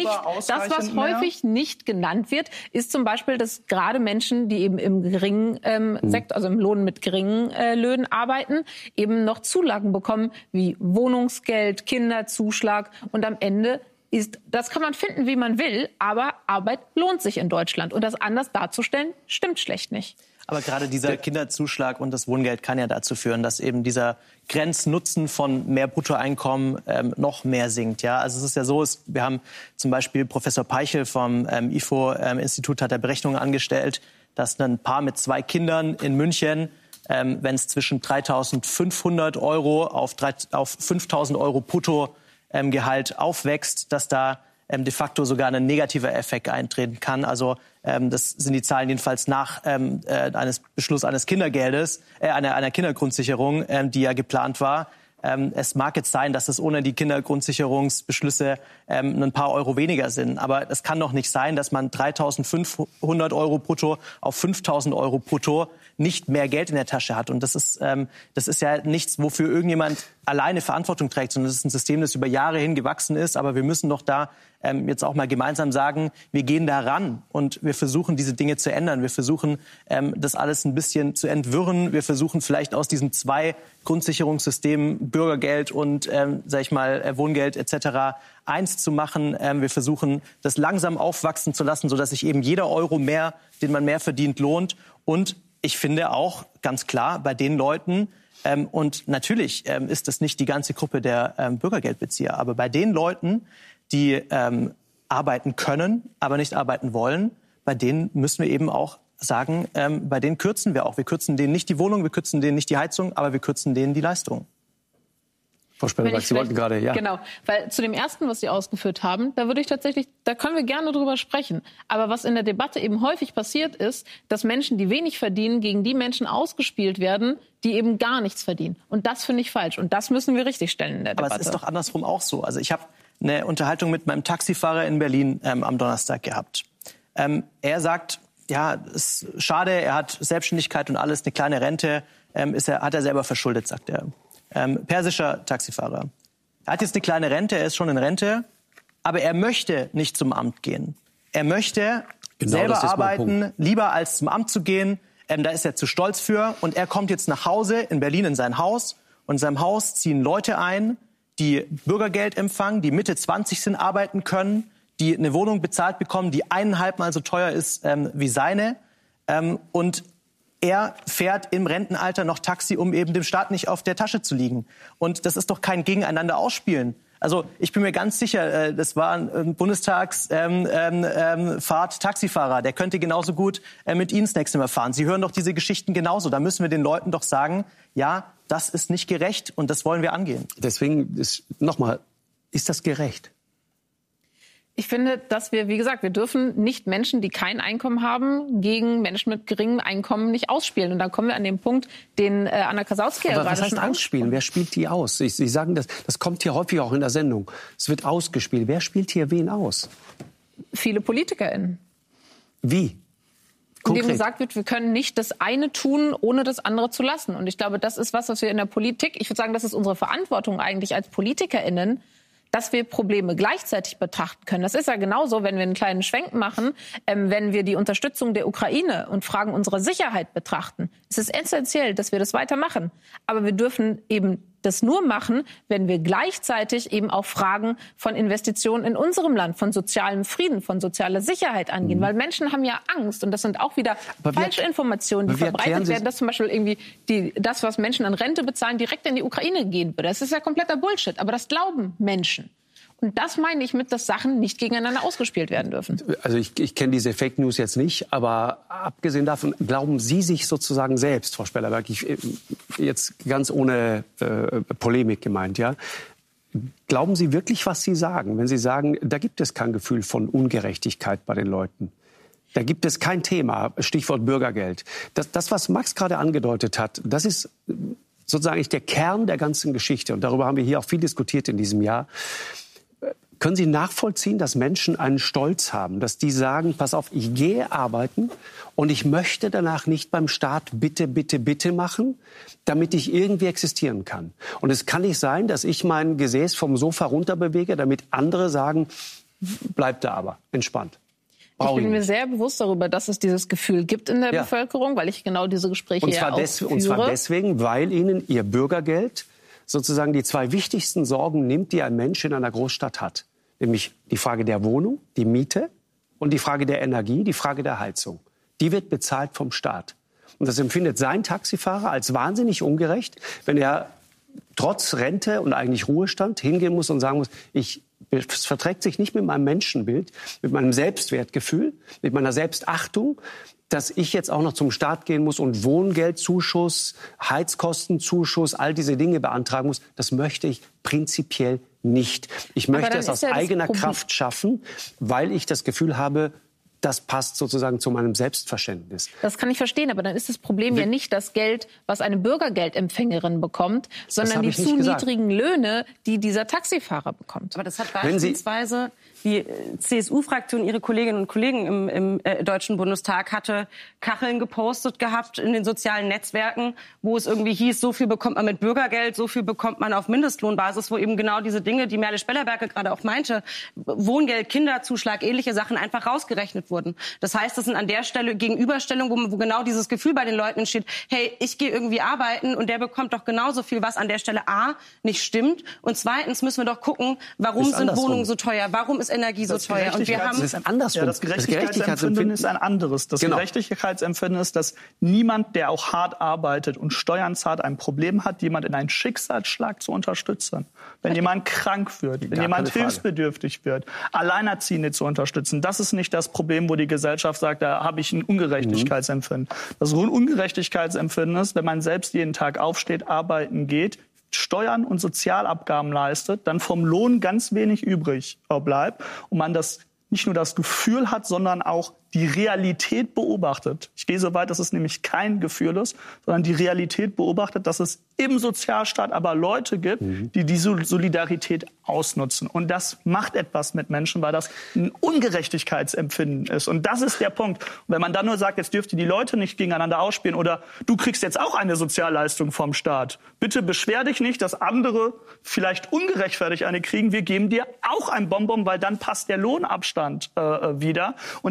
häufig nicht genannt wird, ist zum Beispiel, dass gerade Menschen, die eben im geringen Sektor, also im Lohn mit geringen Löhnen arbeiten, eben noch Zulagen bekommen, wie Wohnungsgeld, Kinderzuschlag. Und am Ende das kann man finden, wie man will, aber Arbeit lohnt sich in Deutschland. Und das anders darzustellen, stimmt schlecht nicht. Aber gerade dieser Kinderzuschlag und das Wohngeld kann ja dazu führen, dass eben dieser Grenznutzen von mehr Bruttoeinkommen noch mehr sinkt. Ja? Also es ist ja so, wir haben zum Beispiel Professor Peichel vom IFO-Institut hat da Berechnungen angestellt, dass ein Paar mit 2 Kindern in München, wenn es zwischen 3.500 € auf 5.000 € brutto Gehalt aufwächst, dass da de facto sogar ein negativer Effekt eintreten kann. Also das sind die Zahlen jedenfalls nach eines Beschluss eines Kindergeldes, einer Kindergrundsicherung, die ja geplant war. Es mag jetzt sein, dass es ohne die Kindergrundsicherungsbeschlüsse ein paar Euro weniger sind. Aber es kann doch nicht sein, dass man 3.500 € brutto auf 5.000 € brutto nicht mehr Geld in der Tasche hat. Und das ist ja nichts, wofür irgendjemand alleine Verantwortung trägt, sondern das ist ein System, das über Jahre hin gewachsen ist. Aber wir müssen doch da jetzt auch mal gemeinsam sagen, wir gehen da ran und wir versuchen, diese Dinge zu ändern. Wir versuchen, das alles ein bisschen zu entwirren. Wir versuchen vielleicht aus diesen 2 Grundsicherungssystemen, Bürgergeld und, Wohngeld etc., eins zu machen. Wir versuchen, das langsam aufwachsen zu lassen, sodass sich eben jeder Euro mehr, den man mehr verdient, lohnt. Und ich finde auch ganz klar bei den Leuten, und natürlich ist das nicht die ganze Gruppe der Bürgergeldbezieher, aber bei den Leuten, die arbeiten können, aber nicht arbeiten wollen, bei denen müssen wir eben auch sagen, bei denen kürzen wir auch. Wir kürzen denen nicht die Wohnung, wir kürzen denen nicht die Heizung, aber wir kürzen denen die Leistung. Frau Sperleberg, Sie wollten gerade, ja. Genau, weil zu dem Ersten, was Sie ausgeführt haben, da können wir gerne drüber sprechen. Aber was in der Debatte eben häufig passiert ist, dass Menschen, die wenig verdienen, gegen die Menschen ausgespielt werden, die eben gar nichts verdienen. Und das finde ich falsch. Und das müssen wir richtigstellen in der Debatte. Aber es ist doch andersrum auch so. Also ich habe eine Unterhaltung mit meinem Taxifahrer in Berlin am Donnerstag gehabt. Er sagt, ja, ist schade, er hat Selbstständigkeit und alles, eine kleine Rente, hat er selber verschuldet, sagt er. Persischer Taxifahrer. Er hat jetzt eine kleine Rente, er ist schon in Rente, aber er möchte nicht zum Amt gehen. Er möchte selber arbeiten, lieber als zum Amt zu gehen. da ist er zu stolz für. Und er kommt jetzt nach Hause in Berlin in sein Haus. Und in seinem Haus ziehen Leute ein, die Bürgergeld empfangen, die Mitte 20 sind, arbeiten können, die eine Wohnung bezahlt bekommen, die 1,5-mal so teuer ist wie seine. Und er fährt im Rentenalter noch Taxi, um eben dem Staat nicht auf der Tasche zu liegen. Und das ist doch kein Gegeneinander ausspielen. Also ich bin mir ganz sicher, das war ein Bundestagsfahrt-Taxifahrer, der könnte genauso gut mit Ihnen das nächste Mal fahren. Sie hören doch diese Geschichten genauso. Da müssen wir den Leuten doch sagen, ja, das ist nicht gerecht und das wollen wir angehen. Deswegen nochmal, ist das gerecht? Ich finde, dass wir, wie gesagt, wir dürfen nicht Menschen, die kein Einkommen haben, gegen Menschen mit geringem Einkommen nicht ausspielen. Und dann kommen wir an den Punkt, den Anna Kasautsky gerade schon was heißt ausspielen? Wer spielt die aus? Sie sagen, das kommt hier häufig auch in der Sendung. Es wird ausgespielt. Wer spielt hier wen aus? Viele PolitikerInnen. Wie? Konkret. Indem gesagt wird, wir können nicht das eine tun, ohne das andere zu lassen. Und ich glaube, das ist was wir in der Politik, ich würde sagen, das ist unsere Verantwortung eigentlich als PolitikerInnen, dass wir Probleme gleichzeitig betrachten können. Das ist ja genauso, wenn wir einen kleinen Schwenk machen, wenn wir die Unterstützung der Ukraine und Fragen unserer Sicherheit betrachten. Es ist essentiell, dass wir das weitermachen. Aber wir dürfen eben das nur machen, wenn wir gleichzeitig eben auch Fragen von Investitionen in unserem Land, von sozialem Frieden, von sozialer Sicherheit angehen. Weil Menschen haben ja Angst und das sind auch wieder falsche Informationen, die verbreitet werden, dass zum Beispiel irgendwie das, was Menschen an Rente bezahlen, direkt in die Ukraine gehen würde. Das ist ja kompletter Bullshit, aber das glauben Menschen. Und das meine ich mit, dass Sachen nicht gegeneinander ausgespielt werden dürfen. Also ich kenne diese Fake News jetzt nicht, aber abgesehen davon, glauben Sie sich sozusagen selbst, Frau Spellerberg, jetzt ganz ohne Polemik gemeint, ja, glauben Sie wirklich, was Sie sagen, wenn Sie sagen, da gibt es kein Gefühl von Ungerechtigkeit bei den Leuten? Da gibt es kein Thema, Stichwort Bürgergeld. Das, was Max gerade angedeutet hat, das ist sozusagen der Kern der ganzen Geschichte. Und darüber haben wir hier auch viel diskutiert in diesem Jahr. Können Sie nachvollziehen, dass Menschen einen Stolz haben, dass die sagen, pass auf, ich gehe arbeiten und ich möchte danach nicht beim Staat bitte, bitte, bitte machen, damit ich irgendwie existieren kann. Und es kann nicht sein, dass ich mein Gesäß vom Sofa runterbewege, damit andere sagen, bleib da aber, entspannt. Ich bin mir sehr bewusst darüber, dass es dieses Gefühl gibt in der Bevölkerung, weil ich genau diese Gespräche auch führe. Und zwar deswegen, weil Ihnen Ihr Bürgergeld sozusagen die zwei wichtigsten Sorgen nimmt, die ein Mensch in einer Großstadt hat. Nämlich die Frage der Wohnung, die Miete und die Frage der Energie, die Frage der Heizung. Die wird bezahlt vom Staat. Und das empfindet sein Taxifahrer als wahnsinnig ungerecht, wenn er trotz Rente und eigentlich Ruhestand hingehen muss und sagen muss, es verträgt sich nicht mit meinem Menschenbild, mit meinem Selbstwertgefühl, mit meiner Selbstachtung, dass ich jetzt auch noch zum Staat gehen muss und Wohngeldzuschuss, Heizkostenzuschuss, all diese Dinge beantragen muss. Das möchte ich prinzipiell nicht. Ich möchte es aus eigener Kraft schaffen, weil ich das Gefühl habe, das passt sozusagen zu meinem Selbstverständnis. Das kann ich verstehen, aber dann ist das Problem ja nicht das Geld, was eine Bürgergeldempfängerin bekommt, sondern die zu niedrigen Löhne, die dieser Taxifahrer bekommt. Aber das hat beispielsweise die CSU-Fraktion, ihre Kolleginnen und Kollegen im Deutschen Bundestag, hatte Kacheln gepostet gehabt in den sozialen Netzwerken, wo es irgendwie hieß, so viel bekommt man mit Bürgergeld, so viel bekommt man auf Mindestlohnbasis, wo eben genau diese Dinge, die Merle Spellerberg gerade auch meinte, Wohngeld, Kinderzuschlag, ähnliche Sachen einfach rausgerechnet wurden. Das heißt, das sind an der Stelle Gegenüberstellungen, wo genau dieses Gefühl bei den Leuten entsteht, hey, ich gehe irgendwie arbeiten und der bekommt doch genauso viel, was an der Stelle A, nicht stimmt. Und zweitens müssen wir doch gucken, warum sind Wohnungen so teuer, warum ist Energie so teuer? Und wir haben das ist andersrum. Ja, das Gerechtigkeitsempfinden ist ein anderes. Das Gerechtigkeitsempfinden ist, dass niemand, der auch hart arbeitet und Steuern zahlt, ein Problem hat, jemand in einen Schicksalsschlag zu unterstützen. Wenn jemand krank wird, wenn jemand hilfsbedürftig wird, Alleinerziehende zu unterstützen, das ist nicht das Problem, wo die Gesellschaft sagt, da habe ich ein Ungerechtigkeitsempfinden. Das Ungerechtigkeitsempfinden ist, wenn man selbst jeden Tag aufsteht, arbeiten geht, Steuern und Sozialabgaben leistet, dann vom Lohn ganz wenig übrig bleibt und man das nicht nur das Gefühl hat, sondern auch die Realität beobachtet. Ich gehe so weit, dass es nämlich kein Gefühl ist, sondern die Realität beobachtet, dass es im Sozialstaat aber Leute gibt, die diese Solidarität ausnutzen. Und das macht etwas mit Menschen, weil das ein Ungerechtigkeitsempfinden ist. Und das ist der Punkt. Und wenn man dann nur sagt, jetzt dürft ihr die Leute nicht gegeneinander ausspielen oder du kriegst jetzt auch eine Sozialleistung vom Staat. Bitte beschwer dich nicht, dass andere vielleicht ungerechtfertigt eine kriegen. Wir geben dir auch ein Bonbon, weil dann passt der Lohnabstand wieder. Und der investiert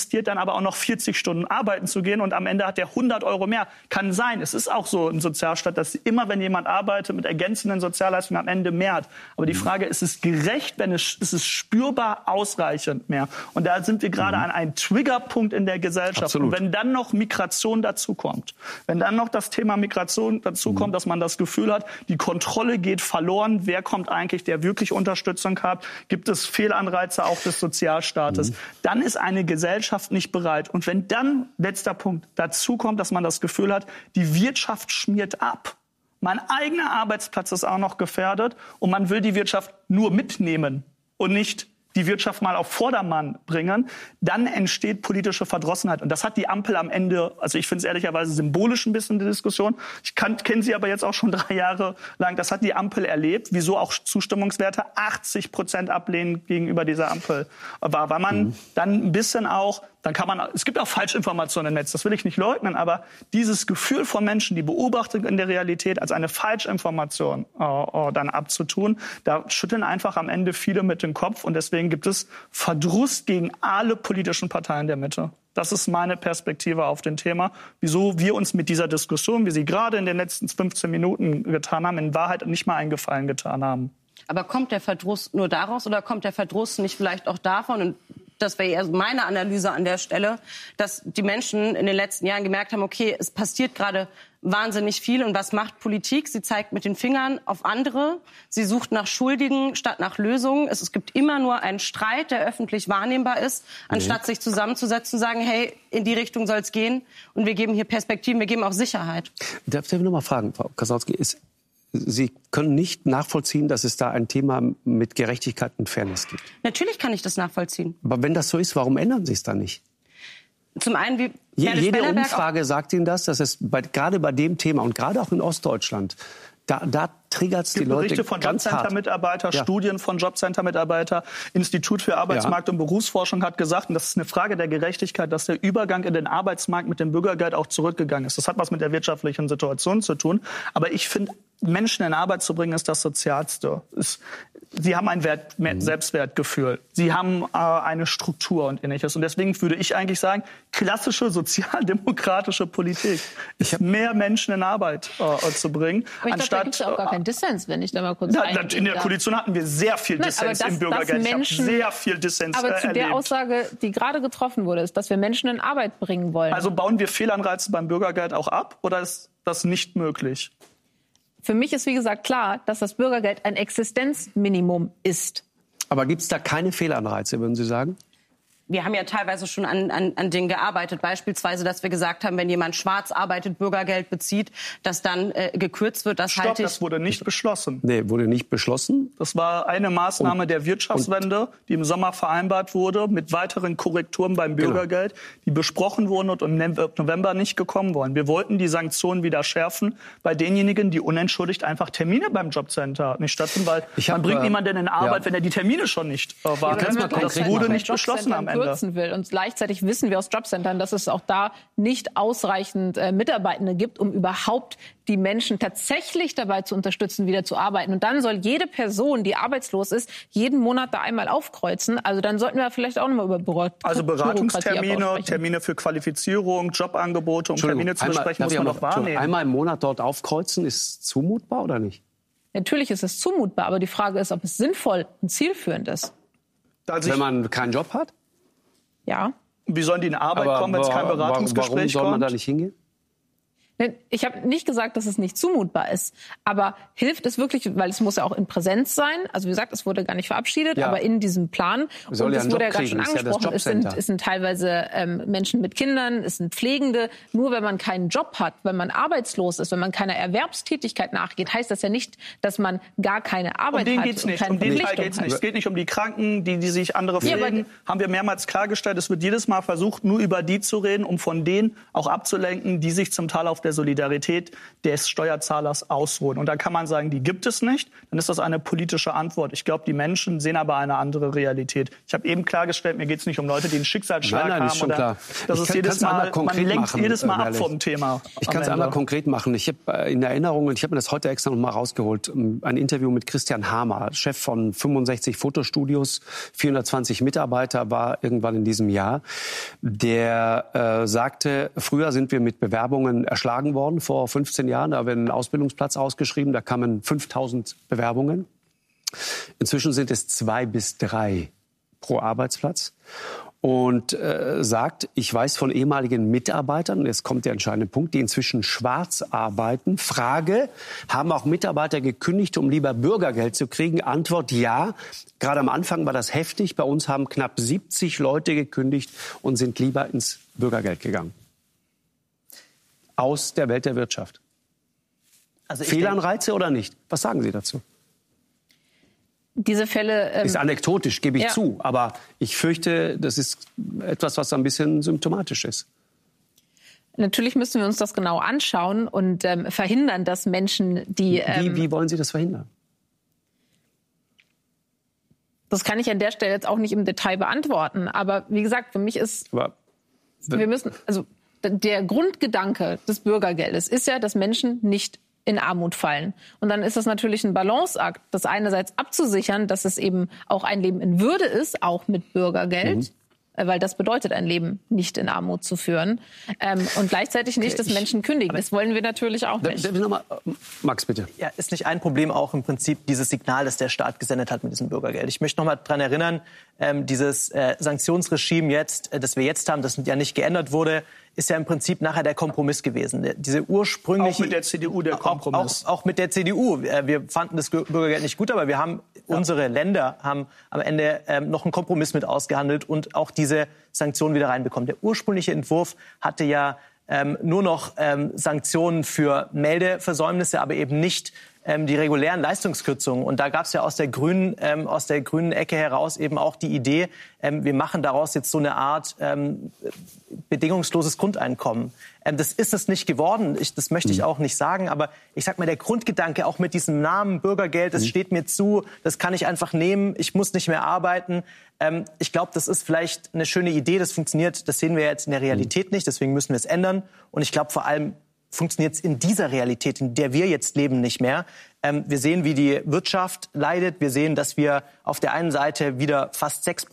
investiert dann aber auch noch 40 Stunden arbeiten zu gehen und am Ende hat der 100 € mehr. Kann sein. Es ist auch so im Sozialstaat, dass immer, wenn jemand arbeitet mit ergänzenden Sozialleistungen, am Ende mehr hat. Aber die Frage, ist es gerecht, ist es spürbar ausreichend mehr? Und da sind wir gerade an einem Triggerpunkt in der Gesellschaft. Absolut. Und wenn dann noch Migration dazukommt, wenn dann noch das Thema Migration dazukommt, dass man das Gefühl hat, die Kontrolle geht verloren, wer kommt eigentlich, der wirklich Unterstützung hat, gibt es Fehlanreize auch des Sozialstaates, dann ist eine Gesellschaft nicht bereit. Und wenn dann, letzter Punkt, dazu kommt, dass man das Gefühl hat, die Wirtschaft schmiert ab, mein eigener Arbeitsplatz ist auch noch gefährdet und man will die Wirtschaft nur mitnehmen und nicht die Wirtschaft mal auf Vordermann bringen, dann entsteht politische Verdrossenheit. Und das hat die Ampel am Ende, also ich finde es ehrlicherweise symbolisch ein bisschen die Diskussion, ich kenne sie aber jetzt auch schon 3 Jahre lang, das hat die Ampel erlebt, wieso auch Zustimmungswerte 80% ablehnen gegenüber dieser Ampel war, weil man dann ein bisschen auch, dann kann man, es gibt auch Falschinformationen im Netz, das will ich nicht leugnen, aber dieses Gefühl von Menschen, die Beobachtung in der Realität als eine Falschinformation dann abzutun, da schütteln einfach am Ende viele mit dem Kopf und deswegen gibt es Verdruss gegen alle politischen Parteien der Mitte. Das ist meine Perspektive auf den Thema, wieso wir uns mit dieser Diskussion, wie sie gerade in den letzten 15 Minuten getan haben, in Wahrheit nicht mal einen Gefallen getan haben. Aber kommt der Verdruss nur daraus oder kommt der Verdruss nicht vielleicht auch davon, und das wäre eher meine Analyse an der Stelle, dass die Menschen in den letzten Jahren gemerkt haben, okay, es passiert gerade wahnsinnig viel. Und was macht Politik? Sie zeigt mit den Fingern auf andere. Sie sucht nach Schuldigen statt nach Lösungen. Es gibt immer nur einen Streit, der öffentlich wahrnehmbar ist, anstatt sich zusammenzusetzen und sagen, hey, in die Richtung soll es gehen. Und wir geben hier Perspektiven, wir geben auch Sicherheit. Darf ich noch mal fragen, Frau Kasautsky, Sie können nicht nachvollziehen, dass es da ein Thema mit Gerechtigkeit und Fairness gibt? Natürlich kann ich das nachvollziehen. Aber wenn das so ist, warum ändern Sie es dann nicht? Zum einen, wie jede Umfrage sagt Ihnen das, dass es gerade bei dem Thema und gerade auch in Ostdeutschland, da triggert es die Leute Berichte von Jobcenter-Mitarbeitern, Studien von Jobcenter-Mitarbeitern, Institut für Arbeitsmarkt- und Berufsforschung hat gesagt, und das ist eine Frage der Gerechtigkeit, dass der Übergang in den Arbeitsmarkt mit dem Bürgergeld auch zurückgegangen ist. Das hat was mit der wirtschaftlichen Situation zu tun. Aber ich finde, Menschen in Arbeit zu bringen, ist das Sozialste. Sie haben ein Selbstwertgefühl. Sie haben eine Struktur und Ähnliches. Und deswegen würde ich eigentlich sagen, klassische sozialdemokratische Politik ist mehr Menschen in Arbeit zu bringen. Aber ich glaube, da gibt es auch gar keinen Dissens, wenn ich da mal kurz in der Koalition hatten wir sehr viel Dissens im Bürgergeld. Ich habe sehr viel Dissens erlebt. Aber zu der Aussage, die gerade getroffen wurde, ist, dass wir Menschen in Arbeit bringen wollen. Also bauen wir Fehlanreize beim Bürgergeld auch ab oder ist das nicht möglich? Für mich ist, wie gesagt, klar, dass das Bürgergeld ein Existenzminimum ist. Aber gibt es da keine Fehlanreize, würden Sie sagen? Wir haben ja teilweise schon an Dingen gearbeitet. Beispielsweise, dass wir gesagt haben, wenn jemand schwarz arbeitet, Bürgergeld bezieht, dass dann gekürzt wird. Das wurde nicht beschlossen. Nee, wurde nicht beschlossen. Das war eine Maßnahme der Wirtschaftswende, die im Sommer vereinbart wurde, mit weiteren Korrekturen beim Bürgergeld, die besprochen wurden und im November nicht gekommen waren. Wir wollten die Sanktionen wieder schärfen bei denjenigen, die unentschuldigt einfach Termine beim Jobcenter nicht stattfinden, weil man bringt niemanden in Arbeit, wenn er die Termine schon nicht wahrnimmt. Das wurde nicht beschlossen am Ende. Kürzen will. Und gleichzeitig wissen wir aus Jobcentern, dass es auch da nicht ausreichend Mitarbeitende gibt, um überhaupt die Menschen tatsächlich dabei zu unterstützen, wieder zu arbeiten. Und dann soll jede Person, die arbeitslos ist, jeden Monat da einmal aufkreuzen. Also dann sollten wir vielleicht auch nochmal über Beratungstermine, Termine für Qualifizierung, Jobangebote, um Termine zu besprechen, muss man doch wahrnehmen. Einmal im Monat dort aufkreuzen, ist zumutbar oder nicht? Natürlich ist es zumutbar, aber die Frage ist, ob es sinnvoll und zielführend ist. Wenn man keinen Job hat? Ja. Wie sollen die in Arbeit kommen, wenn es kein Beratungsgespräch kommt? Warum soll man da nicht hingehen? Ich habe nicht gesagt, dass es nicht zumutbar ist. Aber hilft es wirklich, weil es muss ja auch in Präsenz sein. Also wie gesagt, es wurde gar nicht verabschiedet, aber in diesem Plan. Und es wurde ja gerade schon angesprochen, es sind teilweise Menschen mit Kindern, es sind Pflegende. Nur wenn man keinen Job hat, wenn man arbeitslos ist, wenn man keiner Erwerbstätigkeit nachgeht, heißt das ja nicht, dass man gar keine Arbeit hat. Um den geht's nicht. Es geht nicht um die Kranken, die sich andere pflegen. Haben wir mehrmals klargestellt. Es wird jedes Mal versucht, nur über die zu reden, um von denen auch abzulenken, die sich zum Teil auf der Solidarität des Steuerzahlers ausruhen. Und da kann man sagen, die gibt es nicht. Dann ist das eine politische Antwort. Ich glaube, die Menschen sehen aber eine andere Realität. Ich habe eben klargestellt, mir geht es nicht um Leute, die einen Schicksalsschlag haben. Ist schon klar. Das ist jedes Mal, man lenkt jedes Mal ab vom Thema. Ich kann es einmal konkret machen. Ich habe in Erinnerung, und ich habe mir das heute extra noch mal rausgeholt, ein Interview mit Christian Hamer, Chef von 65 Fotostudios, 420 Mitarbeiter, war irgendwann in diesem Jahr. Der sagte, früher sind wir mit Bewerbungen erschlagen worden, vor 15 Jahren. Da wird ein Ausbildungsplatz ausgeschrieben, da kamen 5000 Bewerbungen. Inzwischen sind es 2 bis 3 pro Arbeitsplatz. Und sagt, ich weiß von ehemaligen Mitarbeitern, jetzt kommt der entscheidende Punkt, die inzwischen schwarz arbeiten. Frage, haben auch Mitarbeiter gekündigt, um lieber Bürgergeld zu kriegen? Antwort, ja. Gerade am Anfang war das heftig. Bei uns haben knapp 70 Leute gekündigt und sind lieber ins Bürgergeld gegangen. Aus der Welt der Wirtschaft. Also Fehlanreize oder nicht? Was sagen Sie dazu? Diese Fälle ist anekdotisch, gebe ich zu. Aber ich fürchte, das ist etwas, was ein bisschen symptomatisch ist. Natürlich müssen wir uns das genau anschauen und verhindern, dass Menschen, die... Wie wollen Sie das verhindern? Das kann ich an der Stelle jetzt auch nicht im Detail beantworten. Aber wie gesagt, für mich ist... wir müssen... Also der Grundgedanke des Bürgergeldes ist ja, dass Menschen nicht in Armut fallen. Und dann ist es natürlich ein Balanceakt, das einerseits abzusichern, dass es eben auch ein Leben in Würde ist, auch mit Bürgergeld, weil das bedeutet, ein Leben nicht in Armut zu führen. Und gleichzeitig nicht, dass Menschen kündigen. Das wollen wir natürlich auch nicht. Max, bitte. Ja, ist nicht ein Problem auch im Prinzip dieses Signal, das der Staat gesendet hat mit diesem Bürgergeld? Ich möchte noch mal daran erinnern, dieses Sanktionsregime jetzt, das wir jetzt haben, das ja nicht geändert wurde, ist ja im Prinzip nachher der Kompromiss gewesen. Diese ursprüngliche... Auch mit der CDU der Kompromiss. Auch mit der CDU. Wir fanden das Bürgergeld nicht gut, aber wir haben, unsere Länder haben am Ende noch einen Kompromiss mit ausgehandelt und auch diese Sanktionen wieder reinbekommen. Der ursprüngliche Entwurf hatte ja nur noch Sanktionen für Meldeversäumnisse, aber eben nicht die regulären Leistungskürzungen. Und da gab es ja aus der grünen Ecke heraus eben auch die Idee, wir machen daraus jetzt so eine Art bedingungsloses Grundeinkommen. Das ist es nicht geworden, das möchte ich auch nicht sagen, aber ich sag mal, der Grundgedanke auch mit diesem Namen Bürgergeld, das steht mir zu, das kann ich einfach nehmen, ich muss nicht mehr arbeiten. Ich glaube, das ist vielleicht eine schöne Idee, das funktioniert, das sehen wir jetzt in der Realität nicht, deswegen müssen wir es ändern. Und ich glaube vor allem, funktioniert es in dieser Realität, in der wir jetzt leben, nicht mehr. Wir sehen, wie die Wirtschaft leidet. Wir sehen, dass wir auf der einen Seite wieder fast 6%,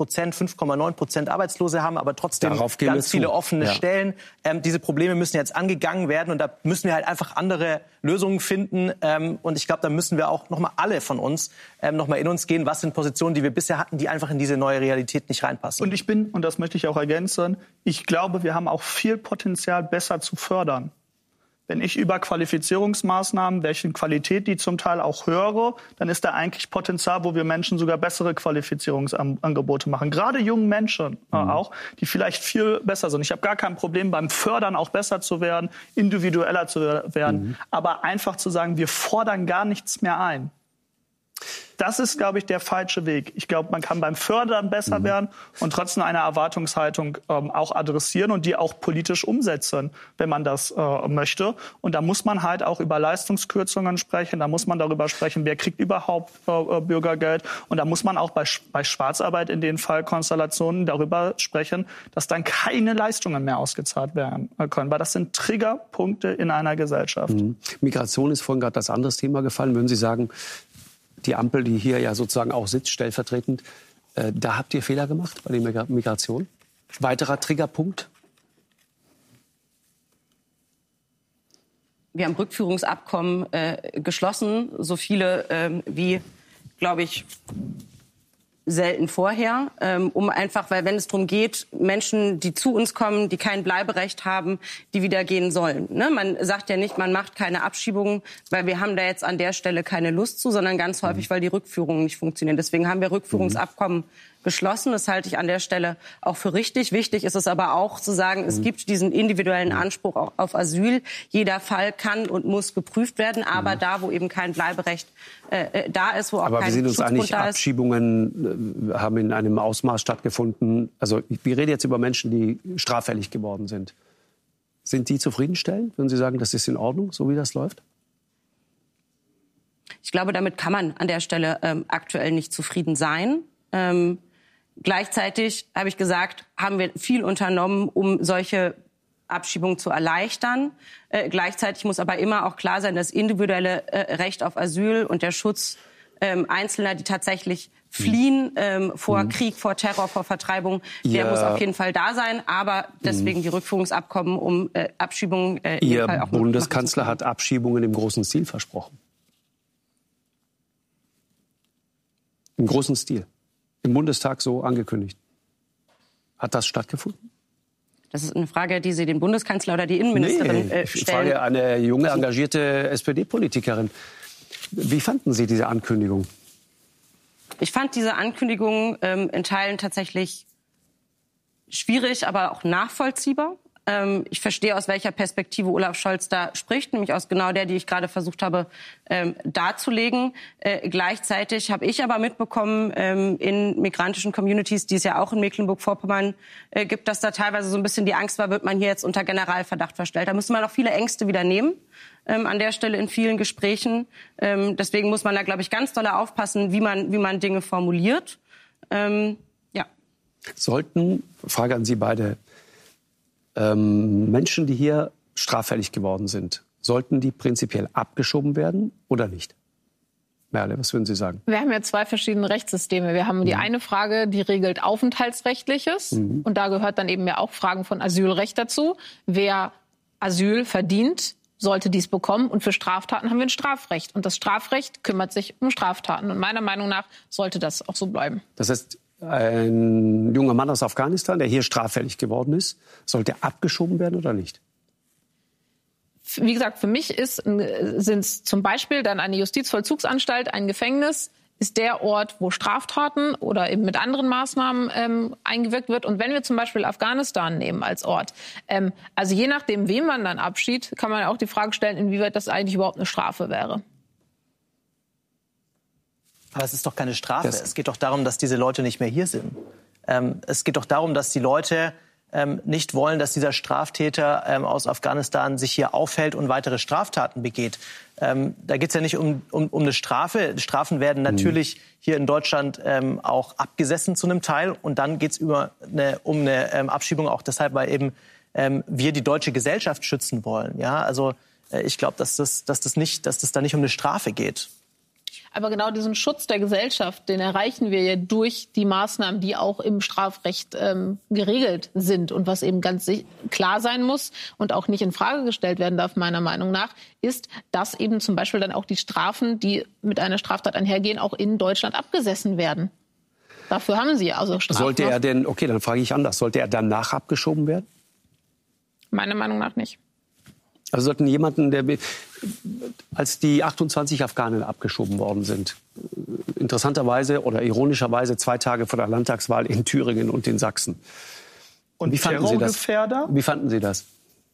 5,9% Arbeitslose haben, aber trotzdem ganz viele offene Stellen. Diese Probleme müssen jetzt angegangen werden und da müssen wir halt einfach andere Lösungen finden. Und ich glaube, da müssen wir auch nochmal alle von uns nochmal in uns gehen. Was sind Positionen, die wir bisher hatten, die einfach in diese neue Realität nicht reinpassen? Und das möchte ich auch ergänzen, ich glaube, wir haben auch viel Potenzial, besser zu fördern. Wenn ich über Qualifizierungsmaßnahmen, welche Qualität die zum Teil auch höre, dann ist da eigentlich Potenzial, wo wir Menschen sogar bessere Qualifizierungsangebote machen. Gerade jungen Menschen auch, die vielleicht viel besser sind. Ich habe gar kein Problem beim Fördern auch besser zu werden, individueller zu werden. Aber einfach zu sagen, wir fordern gar nichts mehr ein. Das ist, glaube ich, der falsche Weg. Ich glaube, man kann beim Fördern besser werden und trotzdem eine Erwartungshaltung auch adressieren und die auch politisch umsetzen, wenn man das möchte. Und da muss man halt auch über Leistungskürzungen sprechen. Da muss man darüber sprechen, wer kriegt überhaupt Bürgergeld. Und da muss man auch bei Schwarzarbeit in den Fallkonstellationen darüber sprechen, dass dann keine Leistungen mehr ausgezahlt werden können. Weil das sind Triggerpunkte in einer Gesellschaft. Migration ist vorhin gerade das andere Thema gefallen. Würden Sie sagen, die Ampel, die hier ja sozusagen auch sitzt, stellvertretend, da habt ihr Fehler gemacht bei der Migration? Weiterer Triggerpunkt? Wir haben Rückführungsabkommen geschlossen, so viele wie, glaube ich, selten vorher, um einfach, weil wenn es darum geht, Menschen, die zu uns kommen, die kein Bleiberecht haben, die wieder gehen sollen. Ne? Man sagt ja nicht, man macht keine Abschiebungen, weil wir haben da jetzt an der Stelle keine Lust zu, sondern ganz häufig, weil die Rückführungen nicht funktionieren. Deswegen haben wir Rückführungsabkommen geschlossen. Das halte ich an der Stelle auch für richtig. Wichtig ist es aber auch zu sagen, es gibt diesen individuellen Anspruch auch auf Asyl. Jeder Fall kann und muss geprüft werden, aber da, wo eben kein Bleiberecht da ist, wo auch kein Schutzgrund da ist. Aber wir sind uns einig, Abschiebungen haben in einem Ausmaß stattgefunden. Also wir reden jetzt über Menschen, die straffällig geworden sind. Sind die zufriedenstellend? Würden Sie sagen, das ist in Ordnung, so wie das läuft? Ich glaube, damit kann man an der Stelle aktuell nicht zufrieden sein. Gleichzeitig, habe ich gesagt, haben wir viel unternommen, um solche Abschiebungen zu erleichtern. Gleichzeitig muss aber immer auch klar sein, das individuelle Recht auf Asyl und der Schutz Einzelner, die tatsächlich fliehen vor Krieg, vor Terror, vor Vertreibung, der muss auf jeden Fall da sein. Aber deswegen die Rückführungsabkommen, um Abschiebungen Ihr Fall auch Bundeskanzler hat Abschiebungen im großen Stil versprochen. Im großen Stil. Im Bundestag so angekündigt. Hat das stattgefunden? Das ist eine Frage, die Sie den Bundeskanzler oder die Innenministerin stellen. Ich frage eine junge, engagierte SPD-Politikerin. Wie fanden Sie diese Ankündigung? Ich fand diese Ankündigung in Teilen tatsächlich schwierig, aber auch nachvollziehbar. Ich verstehe, aus welcher Perspektive Olaf Scholz da spricht, nämlich aus genau der, die ich gerade versucht habe darzulegen. Gleichzeitig habe ich aber mitbekommen in migrantischen Communities, die es ja auch in Mecklenburg-Vorpommern gibt, dass da teilweise so ein bisschen die Angst war, wird man hier jetzt unter Generalverdacht verstellt. Da müsste man auch viele Ängste wieder nehmen. An der Stelle in vielen Gesprächen. Deswegen muss man da, glaube ich, ganz doll aufpassen, wie man Dinge formuliert. Ja. Sollten, Frage an Sie beide, Menschen, die hier straffällig geworden sind, sollten die prinzipiell abgeschoben werden oder nicht? Merle, was würden Sie sagen? Wir haben ja zwei verschiedene Rechtssysteme. Wir haben die eine Frage, die regelt Aufenthaltsrechtliches. Und da gehört dann eben ja auch Fragen von Asylrecht dazu. Wer Asyl verdient, sollte dies bekommen. Und für Straftaten haben wir ein Strafrecht. Und das Strafrecht kümmert sich um Straftaten. Und meiner Meinung nach sollte das auch so bleiben. Das heißt, ein junger Mann aus Afghanistan, der hier straffällig geworden ist, sollte abgeschoben werden oder nicht? Wie gesagt, für mich sind es zum Beispiel dann eine Justizvollzugsanstalt, ein Gefängnis, ist der Ort, wo Straftaten oder eben mit anderen Maßnahmen eingewirkt wird. Und wenn wir zum Beispiel Afghanistan nehmen als Ort, also je nachdem, wem man dann abschiebt, kann man auch die Frage stellen, inwieweit das eigentlich überhaupt eine Strafe wäre. Aber es ist doch keine Strafe. Es geht doch darum, dass diese Leute nicht mehr hier sind. Es geht doch darum, dass die Leute nicht wollen, dass dieser Straftäter aus Afghanistan sich hier aufhält und weitere Straftaten begeht. Da geht es ja nicht um eine Strafe. Strafen werden natürlich hier in Deutschland auch abgesessen zu einem Teil. Und dann geht es um eine Abschiebung auch deshalb, weil eben wir die deutsche Gesellschaft schützen wollen. Ja, also ich glaube, dass das da nicht um eine Strafe geht. Aber genau diesen Schutz der Gesellschaft, den erreichen wir ja durch die Maßnahmen, die auch im Strafrecht geregelt sind. Und was eben ganz klar sein muss und auch nicht in Frage gestellt werden darf, meiner Meinung nach, ist, dass eben zum Beispiel dann auch die Strafen, die mit einer Straftat einhergehen, auch in Deutschland abgesessen werden. Dafür haben sie also Strafen. Sollte er denn, okay, dann frage ich anders, sollte er danach abgeschoben werden? Meiner Meinung nach nicht. Also sollten jemanden, als die 28 Afghanen abgeschoben worden sind, interessanterweise oder ironischerweise 2 Tage vor der Landtagswahl in Thüringen und in Sachsen. Und wie fanden Sie das? Wie fanden Sie das?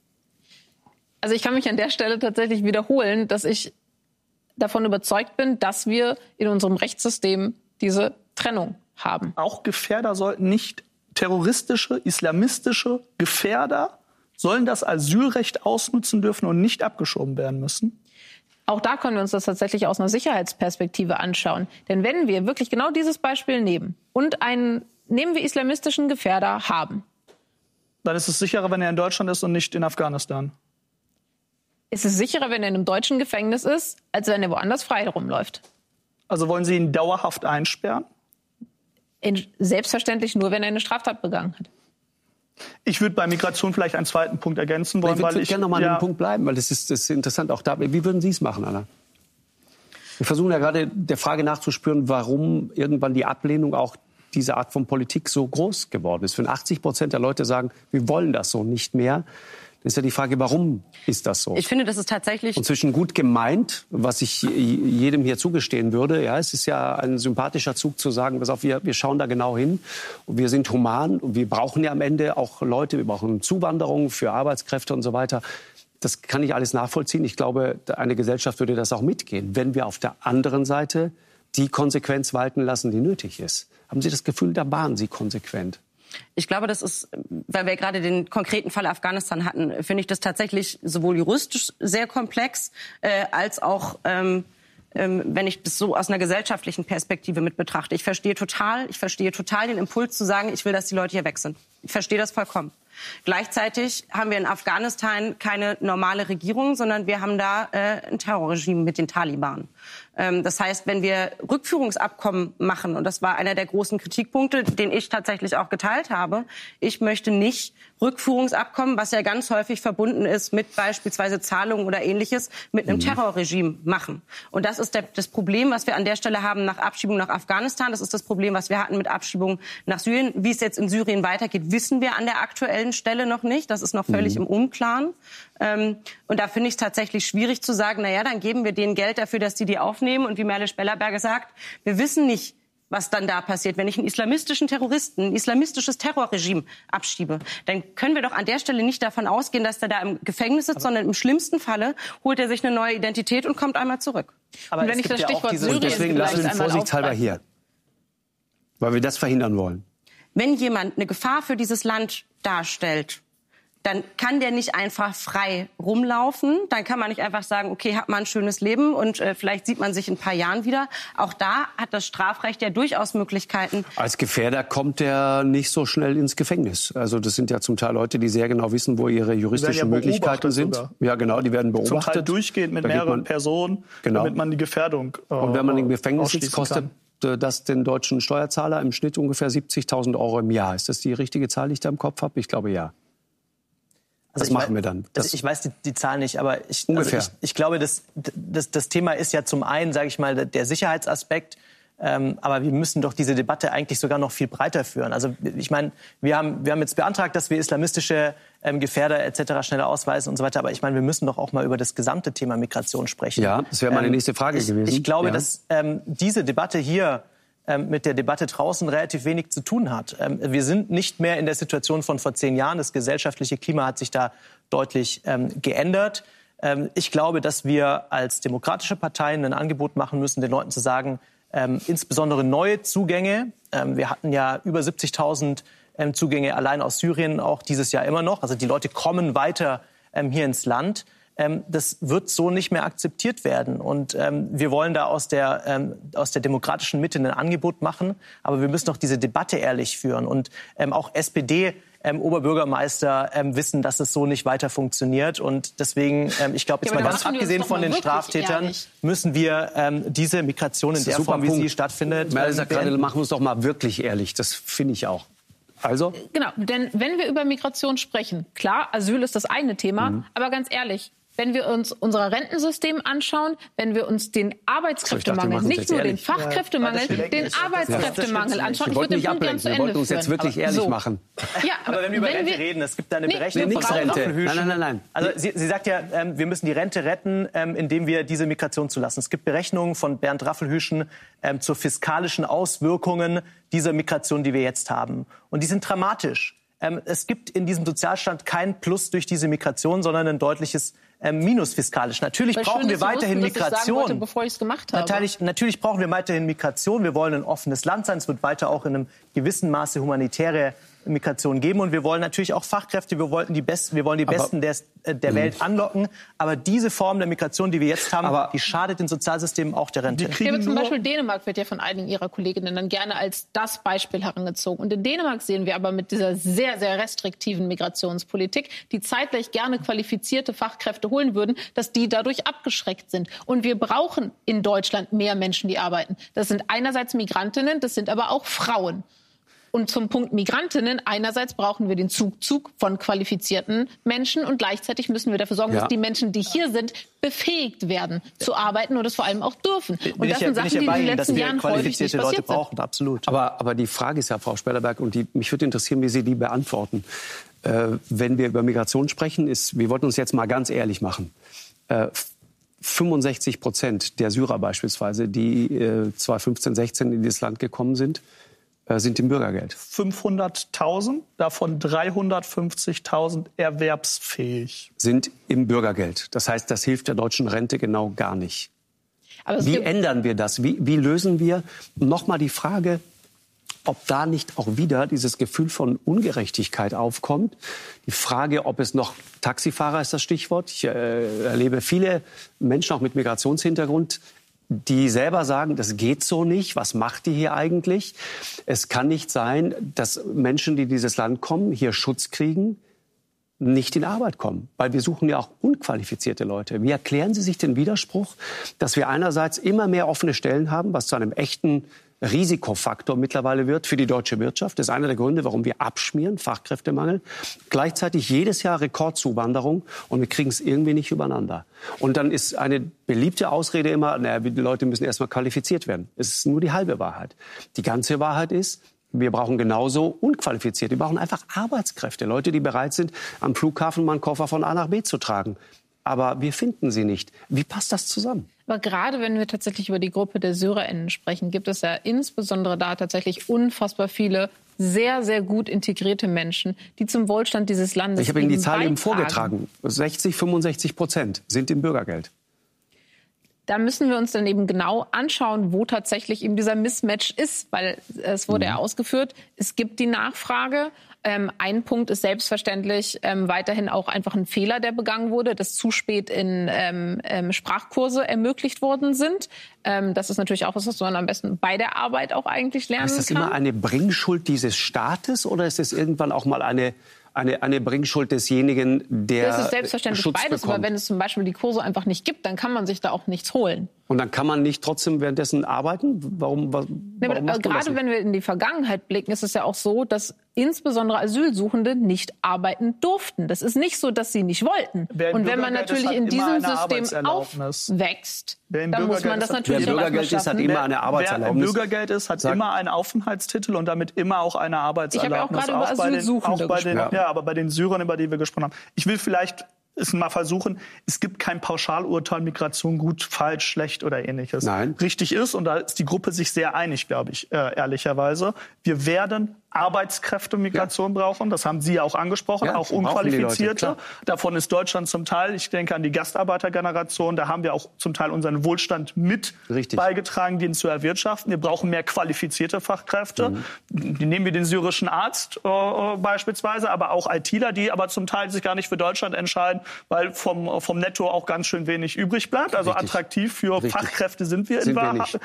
Also ich kann mich an der Stelle tatsächlich wiederholen, dass ich davon überzeugt bin, dass wir in unserem Rechtssystem diese Trennung haben. Auch Gefährder sollten nicht terroristische, islamistische Gefährder sollen das Asylrecht ausnutzen dürfen und nicht abgeschoben werden müssen? Auch da können wir uns das tatsächlich aus einer Sicherheitsperspektive anschauen. Denn wenn wir wirklich genau dieses Beispiel nehmen und nehmen wir islamistischen Gefährder haben, dann ist es sicherer, wenn er in Deutschland ist und nicht in Afghanistan. Ist es sicherer, wenn er in einem deutschen Gefängnis ist, als wenn er woanders frei herumläuft? Also wollen Sie ihn dauerhaft einsperren? Selbstverständlich nur, wenn er eine Straftat begangen hat. Ich würde bei Migration vielleicht einen zweiten Punkt ergänzen wollen. Ich würde gerne noch mal an dem Punkt bleiben, weil das ist interessant. Auch da, wie würden Sie es machen, Anna? Wir versuchen ja gerade der Frage nachzuspüren, warum irgendwann die Ablehnung auch dieser Art von Politik so groß geworden ist. Wenn 80% der Leute sagen, wir wollen das so nicht mehr, dann ist ja die Frage, warum ist das so? Ich finde, das ist tatsächlich... Und zwischen gut gemeint, was ich jedem hier zugestehen würde, ja, es ist ja ein sympathischer Zug zu sagen, pass auf, wir schauen da genau hin und wir sind human und wir brauchen ja am Ende auch Leute, wir brauchen Zuwanderung für Arbeitskräfte und so weiter. Das kann ich alles nachvollziehen. Ich glaube, eine Gesellschaft würde das auch mitgehen, wenn wir auf der anderen Seite die Konsequenz walten lassen, die nötig ist. Haben Sie das Gefühl, da waren Sie konsequent? Ich glaube, das ist, weil wir gerade den konkreten Fall Afghanistan hatten, finde ich das tatsächlich sowohl juristisch sehr komplex, als auch, wenn ich das so aus einer gesellschaftlichen Perspektive mit betrachte. Ich verstehe total den Impuls zu sagen, ich will, dass die Leute hier weg sind. Ich verstehe das vollkommen. Gleichzeitig haben wir in Afghanistan keine normale Regierung, sondern wir haben da ein Terrorregime mit den Taliban. Das heißt, wenn wir Rückführungsabkommen machen, und das war einer der großen Kritikpunkte, den ich tatsächlich auch geteilt habe, ich möchte nicht Rückführungsabkommen, was ja ganz häufig verbunden ist mit beispielsweise Zahlungen oder Ähnliches, mit einem Terrorregime machen. Und das ist das Problem, was wir an der Stelle haben nach Abschiebung nach Afghanistan. Das ist das Problem, was wir hatten mit Abschiebung nach Syrien. Wie es jetzt in Syrien weitergeht, wissen wir an der aktuellen Stelle noch nicht. Das ist noch völlig im Unklaren. Und da finde ich es tatsächlich schwierig zu sagen, naja, dann geben wir denen Geld dafür, dass die aufnehmen. Und wie Merle Spellerberger sagt, wir wissen nicht, was dann da passiert. Wenn ich einen islamistischen Terroristen, ein islamistisches Terrorregime abschiebe, dann können wir doch an der Stelle nicht davon ausgehen, dass der da im Gefängnis sitzt, sondern im schlimmsten Falle holt er sich eine neue Identität und kommt einmal zurück. Aber wenn ich das Stichwort Syrien deswegen lassen wir den vorsichtshalber hier, weil wir das verhindern wollen. Wenn jemand eine Gefahr für dieses Land darstellt, dann kann der nicht einfach frei rumlaufen. Dann kann man nicht einfach sagen, okay, hat man ein schönes Leben und vielleicht sieht man sich in ein paar Jahren wieder. Auch da hat das Strafrecht ja durchaus Möglichkeiten. Als Gefährder kommt der nicht so schnell ins Gefängnis. Also das sind ja zum Teil Leute, die sehr genau wissen, wo ihre juristischen Möglichkeiten sind. Sogar. Ja, genau, die werden beobachtet. Zum Teil durchgehend mit mehreren Personen, damit man die Gefährdung und wenn man im Gefängnis sitzt, kostet das den deutschen Steuerzahler im Schnitt ungefähr 70.000 € im Jahr. Ist das die richtige Zahl, die ich da im Kopf habe? Ich glaube, ja. Also machen wir dann? Ich weiß die Zahl nicht, aber ich glaube, das Thema ist ja zum einen, sage ich mal, der Sicherheitsaspekt. Aber wir müssen doch diese Debatte eigentlich sogar noch viel breiter führen. Also ich meine, wir haben jetzt beantragt, dass wir islamistische Gefährder etc. schneller ausweisen und so weiter. Aber ich meine, wir müssen doch auch mal über das gesamte Thema Migration sprechen. Ja, das wäre meine nächste Frage gewesen. Ich glaube, dass diese Debatte hier mit der Debatte draußen relativ wenig zu tun hat. Wir sind nicht mehr in der Situation von vor 10 Jahren. Das gesellschaftliche Klima hat sich da deutlich geändert. Ich glaube, dass wir als demokratische Parteien ein Angebot machen müssen, den Leuten zu sagen, insbesondere neue Zugänge. Wir hatten ja über 70.000 Zugänge allein aus Syrien, auch dieses Jahr immer noch. Also die Leute kommen weiter hier ins Land. Das wird so nicht mehr akzeptiert werden. Und wir wollen da aus der demokratischen Mitte ein Angebot machen. Aber wir müssen doch diese Debatte ehrlich führen. Und auch SPD-Oberbürgermeister wissen, dass es so nicht weiter funktioniert. Und deswegen, ich glaube, jetzt mal ganz abgesehen von den Straftätern, müssen wir diese Migration in der Form, wie sie stattfindet, machen wir uns doch mal wirklich ehrlich. Das finde ich auch. Also? Genau, denn wenn wir über Migration sprechen, klar, Asyl ist das eine Thema, aber ganz ehrlich, wenn wir uns unser Rentensystem anschauen, wenn wir uns den Arbeitskräftemangel, nicht nur den Fachkräftemangel, den Arbeitskräftemangel anschauen, ich würde den Punkt gerne zu Ende führen. Wir wollten uns jetzt wirklich ehrlich machen. Ja, aber wenn wir über Rente reden, es gibt da eine Berechnung von Bernd Raffelhüschen. Nein. Also sie sagt ja, wir müssen die Rente retten, indem wir diese Migration zulassen. Es gibt Berechnungen von Bernd Raffelhüschen zur fiskalischen Auswirkungen dieser Migration, die wir jetzt haben. Und die sind dramatisch. Es gibt in diesem Sozialstand kein Plus durch diese Migration, sondern ein deutliches Minus fiskalisch. Natürlich brauchen wir weiterhin Migration. Natürlich brauchen wir weiterhin Migration. Wir wollen ein offenes Land sein. Es wird weiter auch in einem gewissen Maße humanitäre Migration geben. Und wir wollen natürlich auch Fachkräfte. Wir wollen die Besten der Welt anlocken. Aber diese Form der Migration, die wir jetzt haben, die schadet den Sozialsystemen, auch der Rente. Zum Beispiel Dänemark wird ja von einigen Ihrer Kolleginnen dann gerne als das Beispiel herangezogen. Und in Dänemark sehen wir aber mit dieser sehr, sehr restriktiven Migrationspolitik, die zeitgleich gerne qualifizierte Fachkräfte holen würden, dass die dadurch abgeschreckt sind. Und wir brauchen in Deutschland mehr Menschen, die arbeiten. Das sind einerseits Migrantinnen, das sind aber auch Frauen. Und zum Punkt Migrantinnen, einerseits brauchen wir den Zugzug von qualifizierten Menschen und gleichzeitig müssen wir dafür sorgen, dass die Menschen, die hier sind, befähigt werden zu arbeiten und es vor allem auch dürfen. Und das sind Sachen, die in den letzten Jahren häufig nicht passiert sind. Absolut. Aber die Frage ist ja, Frau Spellerberg, und mich würde interessieren, wie Sie die beantworten. Wenn wir über Migration sprechen, wir wollten uns jetzt mal ganz ehrlich machen. 65% der Syrer beispielsweise, die 2015, 16 in dieses Land gekommen sind im Bürgergeld. 500.000, davon 350.000 erwerbsfähig. Sind im Bürgergeld. Das heißt, das hilft der deutschen Rente genau gar nicht. Wie ändern wir das? Wie lösen wir? Nochmal die Frage, ob da nicht auch wieder dieses Gefühl von Ungerechtigkeit aufkommt. Die Frage, ob es noch Taxifahrer ist das Stichwort. Ich erlebe viele Menschen auch mit Migrationshintergrund, die selber sagen, das geht so nicht. Was macht die hier eigentlich? Es kann nicht sein, dass Menschen, die in dieses Land kommen, hier Schutz kriegen, nicht in Arbeit kommen. Weil wir suchen ja auch unqualifizierte Leute. Wie erklären Sie sich den Widerspruch, dass wir einerseits immer mehr offene Stellen haben, was zu einem echten Risikofaktor mittlerweile wird für die deutsche Wirtschaft? Das ist einer der Gründe, warum wir abschmieren, Fachkräftemangel. Gleichzeitig jedes Jahr Rekordzuwanderung und wir kriegen es irgendwie nicht übereinander. Und dann ist eine beliebte Ausrede immer, die Leute müssen erst mal qualifiziert werden. Es ist nur die halbe Wahrheit. Die ganze Wahrheit ist, wir brauchen genauso Unqualifizierte. Wir brauchen einfach Arbeitskräfte, Leute, die bereit sind, am Flughafen mal einen Koffer von A nach B zu tragen. Aber wir finden sie nicht. Wie passt das zusammen? Aber gerade wenn wir tatsächlich über die Gruppe der SyrerInnen sprechen, gibt es ja insbesondere da tatsächlich unfassbar viele sehr, sehr gut integrierte Menschen, die zum Wohlstand dieses Landes Ich habe Ihnen die Zahl eben vorgetragen. 65% sind im Bürgergeld. Da müssen wir uns dann eben genau anschauen, wo tatsächlich eben dieser Mismatch ist, weil es wurde ja ausgeführt, es gibt die Nachfrage. Ein Punkt ist selbstverständlich weiterhin auch einfach ein Fehler, der begangen wurde, dass zu spät in Sprachkurse ermöglicht worden sind. Das ist natürlich auch was man am besten bei der Arbeit auch eigentlich lernen kann. Ist das immer eine Bringschuld dieses Staates oder ist es irgendwann auch mal eine Bringschuld desjenigen, der Das ist selbstverständlich Schutz beides, bekommt? aber wenn es zum Beispiel die Kurse einfach nicht gibt, dann kann man sich da auch nichts holen. Und dann kann man nicht trotzdem währenddessen arbeiten? Warum macht man das gerade nicht? wenn wir in die Vergangenheit blicken, ist es ja auch so, dass insbesondere Asylsuchende nicht arbeiten durften. Das ist nicht so, dass sie nicht wollten. Und wenn man natürlich in diesem System aufwächst, dann muss man das natürlich auch erstmal schaffen. hat immer eine Arbeitserlaubnis. Wer Bürgergeld ist, hat immer einen Aufenthaltstitel und damit immer auch eine Arbeitserlaubnis. Ich habe ja auch gerade über Asylsuchende gesprochen. Ja, aber bei den Syrern, über die wir gesprochen haben. Ich will vielleicht es mal versuchen, es gibt kein Pauschalurteil, Migration gut, falsch, schlecht oder Ähnliches. Nein. Richtig ist, und da ist die Gruppe sich sehr einig, glaube ich, ehrlicherweise, wir werden Arbeitskräfte-Migration brauchen. Das haben Sie ja auch angesprochen, auch Unqualifizierte. Leute, davon ist Deutschland zum Teil, ich denke an die Gastarbeitergeneration, da haben wir auch zum Teil unseren Wohlstand mit beigetragen, den zu erwirtschaften. Wir brauchen mehr qualifizierte Fachkräfte. Die nehmen wir den syrischen Arzt beispielsweise, aber auch ITler, die aber zum Teil sich gar nicht für Deutschland entscheiden, weil vom Netto auch ganz schön wenig übrig bleibt. Also attraktiv für Fachkräfte sind wir in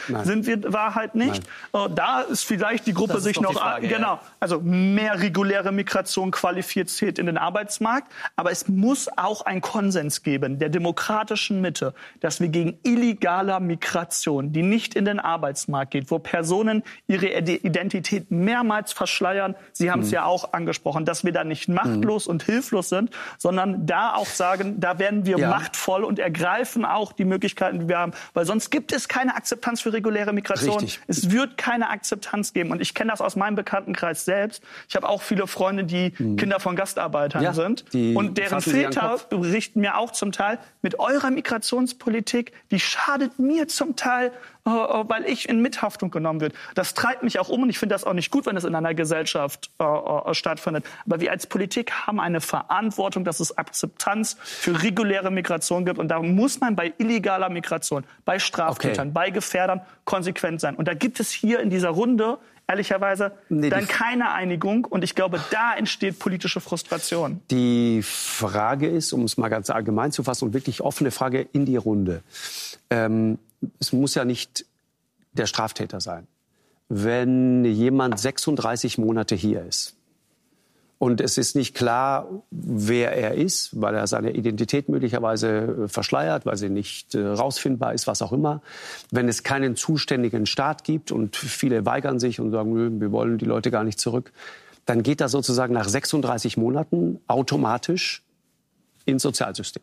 Wahrheit nicht. Da ist vielleicht die Gruppe sich noch... Genau. Also mehr reguläre Migration, Qualifiziertheit in den Arbeitsmarkt. Aber es muss auch einen Konsens geben, der demokratischen Mitte, dass wir gegen illegale Migration, die nicht in den Arbeitsmarkt geht, wo Personen ihre Identität mehrmals verschleiern, Sie haben es ja auch angesprochen, dass wir da nicht machtlos und hilflos sind, sondern da auch sagen, da werden wir machtvoll und ergreifen auch die Möglichkeiten, die wir haben. Weil sonst gibt es keine Akzeptanz für reguläre Migration. Richtig. Es wird keine Akzeptanz geben. Und ich kenne das aus meinem Bekanntenkreis selbst. Ich habe auch viele Freunde, die Kinder von Gastarbeitern sind. Und deren Väter berichten mir auch zum Teil, mit eurer Migrationspolitik, die schadet mir zum Teil, weil ich in Mithaftung genommen wird. Das treibt mich auch um und ich finde das auch nicht gut, wenn das in einer Gesellschaft stattfindet. Aber wir als Politik haben eine Verantwortung, dass es Akzeptanz für reguläre Migration gibt. Und da muss man bei illegaler Migration, bei Straftätern, bei Gefährdern konsequent sein. Und da gibt es hier in dieser Runde ehrlicherweise dann keine Einigung. Und ich glaube, da entsteht politische Frustration. Die Frage ist, um es mal ganz allgemein zu fassen und wirklich offene Frage in die Runde. Es muss ja nicht der Straftäter sein. Wenn jemand 36 Monate hier ist und es ist nicht klar, wer er ist, weil er seine Identität möglicherweise verschleiert, weil sie nicht rausfindbar ist, was auch immer. Wenn es keinen zuständigen Staat gibt und viele weigern sich und sagen, nö, wir wollen die Leute gar nicht zurück, dann geht das sozusagen nach 36 Monaten automatisch ins Sozialsystem.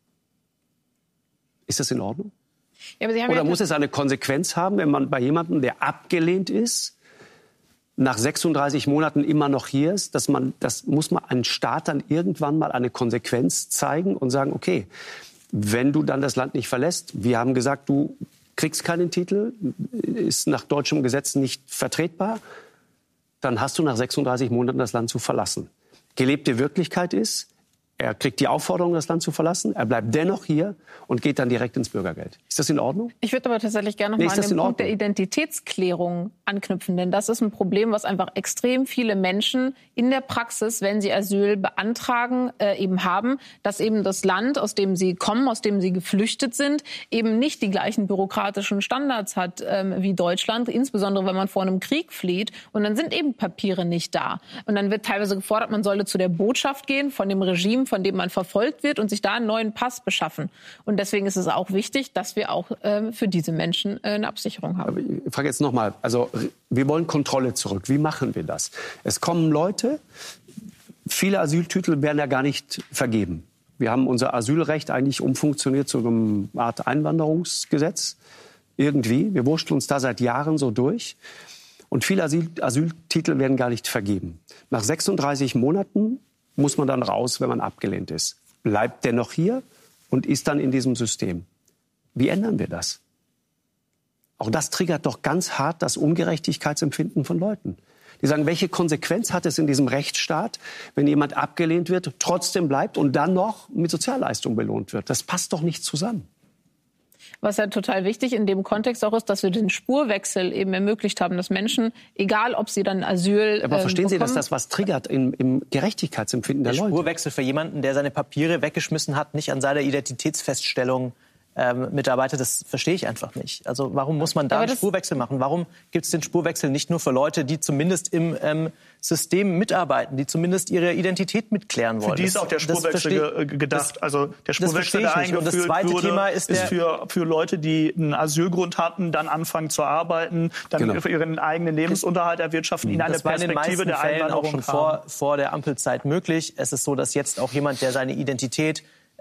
Ist das in Ordnung? Ja, aber Sie haben Oder muss es eine Konsequenz haben, wenn man bei jemandem, der abgelehnt ist, nach 36 Monaten immer noch hier ist, das muss man ein Staat dann irgendwann mal eine Konsequenz zeigen und sagen, okay, wenn du dann das Land nicht verlässt, wir haben gesagt, du kriegst keinen Titel, ist nach deutschem Gesetz nicht vertretbar, dann hast du nach 36 Monaten das Land zu verlassen. Gelebte Wirklichkeit ist, Er kriegt die Aufforderung, das Land zu verlassen. Er bleibt dennoch hier und geht dann direkt ins Bürgergeld. Ist das in Ordnung? Ich würde aber tatsächlich gerne noch mal an den Punkt der Identitätsklärung anknüpfen. Denn das ist ein Problem, was einfach extrem viele Menschen in der Praxis, wenn sie Asyl beantragen, eben haben. Dass eben das Land, aus dem sie kommen, aus dem sie geflüchtet sind, eben nicht die gleichen bürokratischen Standards hat wie Deutschland. Insbesondere, wenn man vor einem Krieg flieht. Und dann sind eben Papiere nicht da. Und dann wird teilweise gefordert, man solle zu der Botschaft gehen von dem Regime, von dem man verfolgt wird und sich da einen neuen Pass beschaffen. Und deswegen ist es auch wichtig, dass wir auch für diese Menschen eine Absicherung haben. Ich frage jetzt nochmal, also wir wollen Kontrolle zurück. Wie machen wir das? Es kommen Leute, viele Asyltitel werden ja gar nicht vergeben. Wir haben unser Asylrecht eigentlich umfunktioniert zu einer Art Einwanderungsgesetz. Irgendwie. Wir wurschteln uns da seit Jahren so durch. Und viele Asyltitel werden gar nicht vergeben. Nach 36 Monaten muss man dann raus, wenn man abgelehnt ist. Bleibt dennoch hier und ist dann in diesem System. Wie ändern wir das? Auch das triggert doch ganz hart das Ungerechtigkeitsempfinden von Leuten. Die sagen, welche Konsequenz hat es in diesem Rechtsstaat, wenn jemand abgelehnt wird, trotzdem bleibt und dann noch mit Sozialleistung belohnt wird? Das passt doch nicht zusammen. Was ja total wichtig in dem Kontext auch ist, dass wir den Spurwechsel eben ermöglicht haben, dass Menschen, egal ob sie dann Asyl Aber verstehen Sie, dass das was triggert im Gerechtigkeitsempfinden der Leute? Der Spurwechsel für jemanden, der seine Papiere weggeschmissen hat, nicht an seiner Identitätsfeststellung mitarbeitet, das verstehe ich einfach nicht. Also warum muss man da einen Spurwechsel machen? Warum gibt es den Spurwechsel nicht nur für Leute, die zumindest im System mitarbeiten, die zumindest ihre Identität mitklären wollen? Für die ist auch der Spurwechsel gedacht. Also der Spurwechsel, der eingeführt wurde, ist für Leute, die einen Asylgrund hatten, dann anfangen zu arbeiten, dann für ihren eigenen Lebensunterhalt erwirtschaften, ihnen eine Perspektive der Einwanderung auch schon vor der Ampelzeit möglich. Es ist so, dass jetzt auch jemand, der seine Identität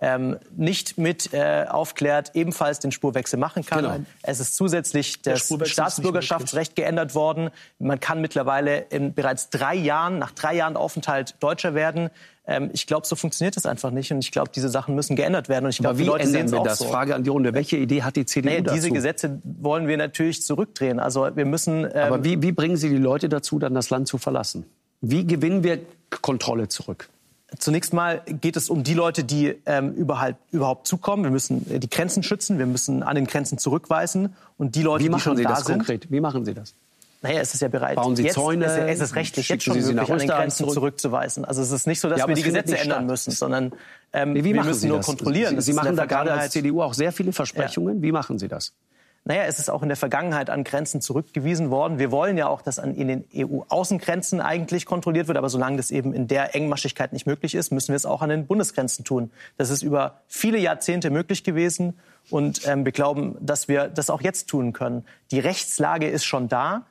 nicht mit aufklärt, ebenfalls den Spurwechsel machen kann. Genau. Es ist zusätzlich das Staatsbürgerschaftsrecht geändert worden. Man kann mittlerweile bereits nach 3 Jahren Aufenthalt Deutscher werden. Ich glaube, so funktioniert das einfach nicht. Und ich glaube, diese Sachen müssen geändert werden. Und ich glaube, die Leute sehen es auch so. Frage an die Runde. Welche Idee hat die CDU dazu? Diese Gesetze wollen wir natürlich zurückdrehen. Also wir müssen. Aber wie bringen Sie die Leute dazu, dann das Land zu verlassen? Wie gewinnen wir Kontrolle zurück? Zunächst mal geht es um die Leute, die überhaupt zukommen. Wir müssen die Grenzen schützen, wir müssen an den Grenzen zurückweisen. Und die Leute, die schon da sind... Konkret? Wie machen Sie das? Naja, es ist ja bereits. Bauen Sie Zäune? Es ist rechtlich jetzt schon möglich, an den Grenzen zurückzuweisen. Also es ist nicht so, dass wir die Gesetze ändern müssen, sondern wir müssen nur kontrollieren. Sie machen da gerade als CDU auch sehr viele Versprechungen. Ja. Wie machen Sie das? Naja, es ist auch in der Vergangenheit an Grenzen zurückgewiesen worden. Wir wollen ja auch, dass in den EU-Außengrenzen eigentlich kontrolliert wird. Aber solange das eben in der Engmaschigkeit nicht möglich ist, müssen wir es auch an den Bundesgrenzen tun. Das ist über viele Jahrzehnte möglich gewesen. Und wir glauben, dass wir das auch jetzt tun können. Die Rechtslage ist schon da.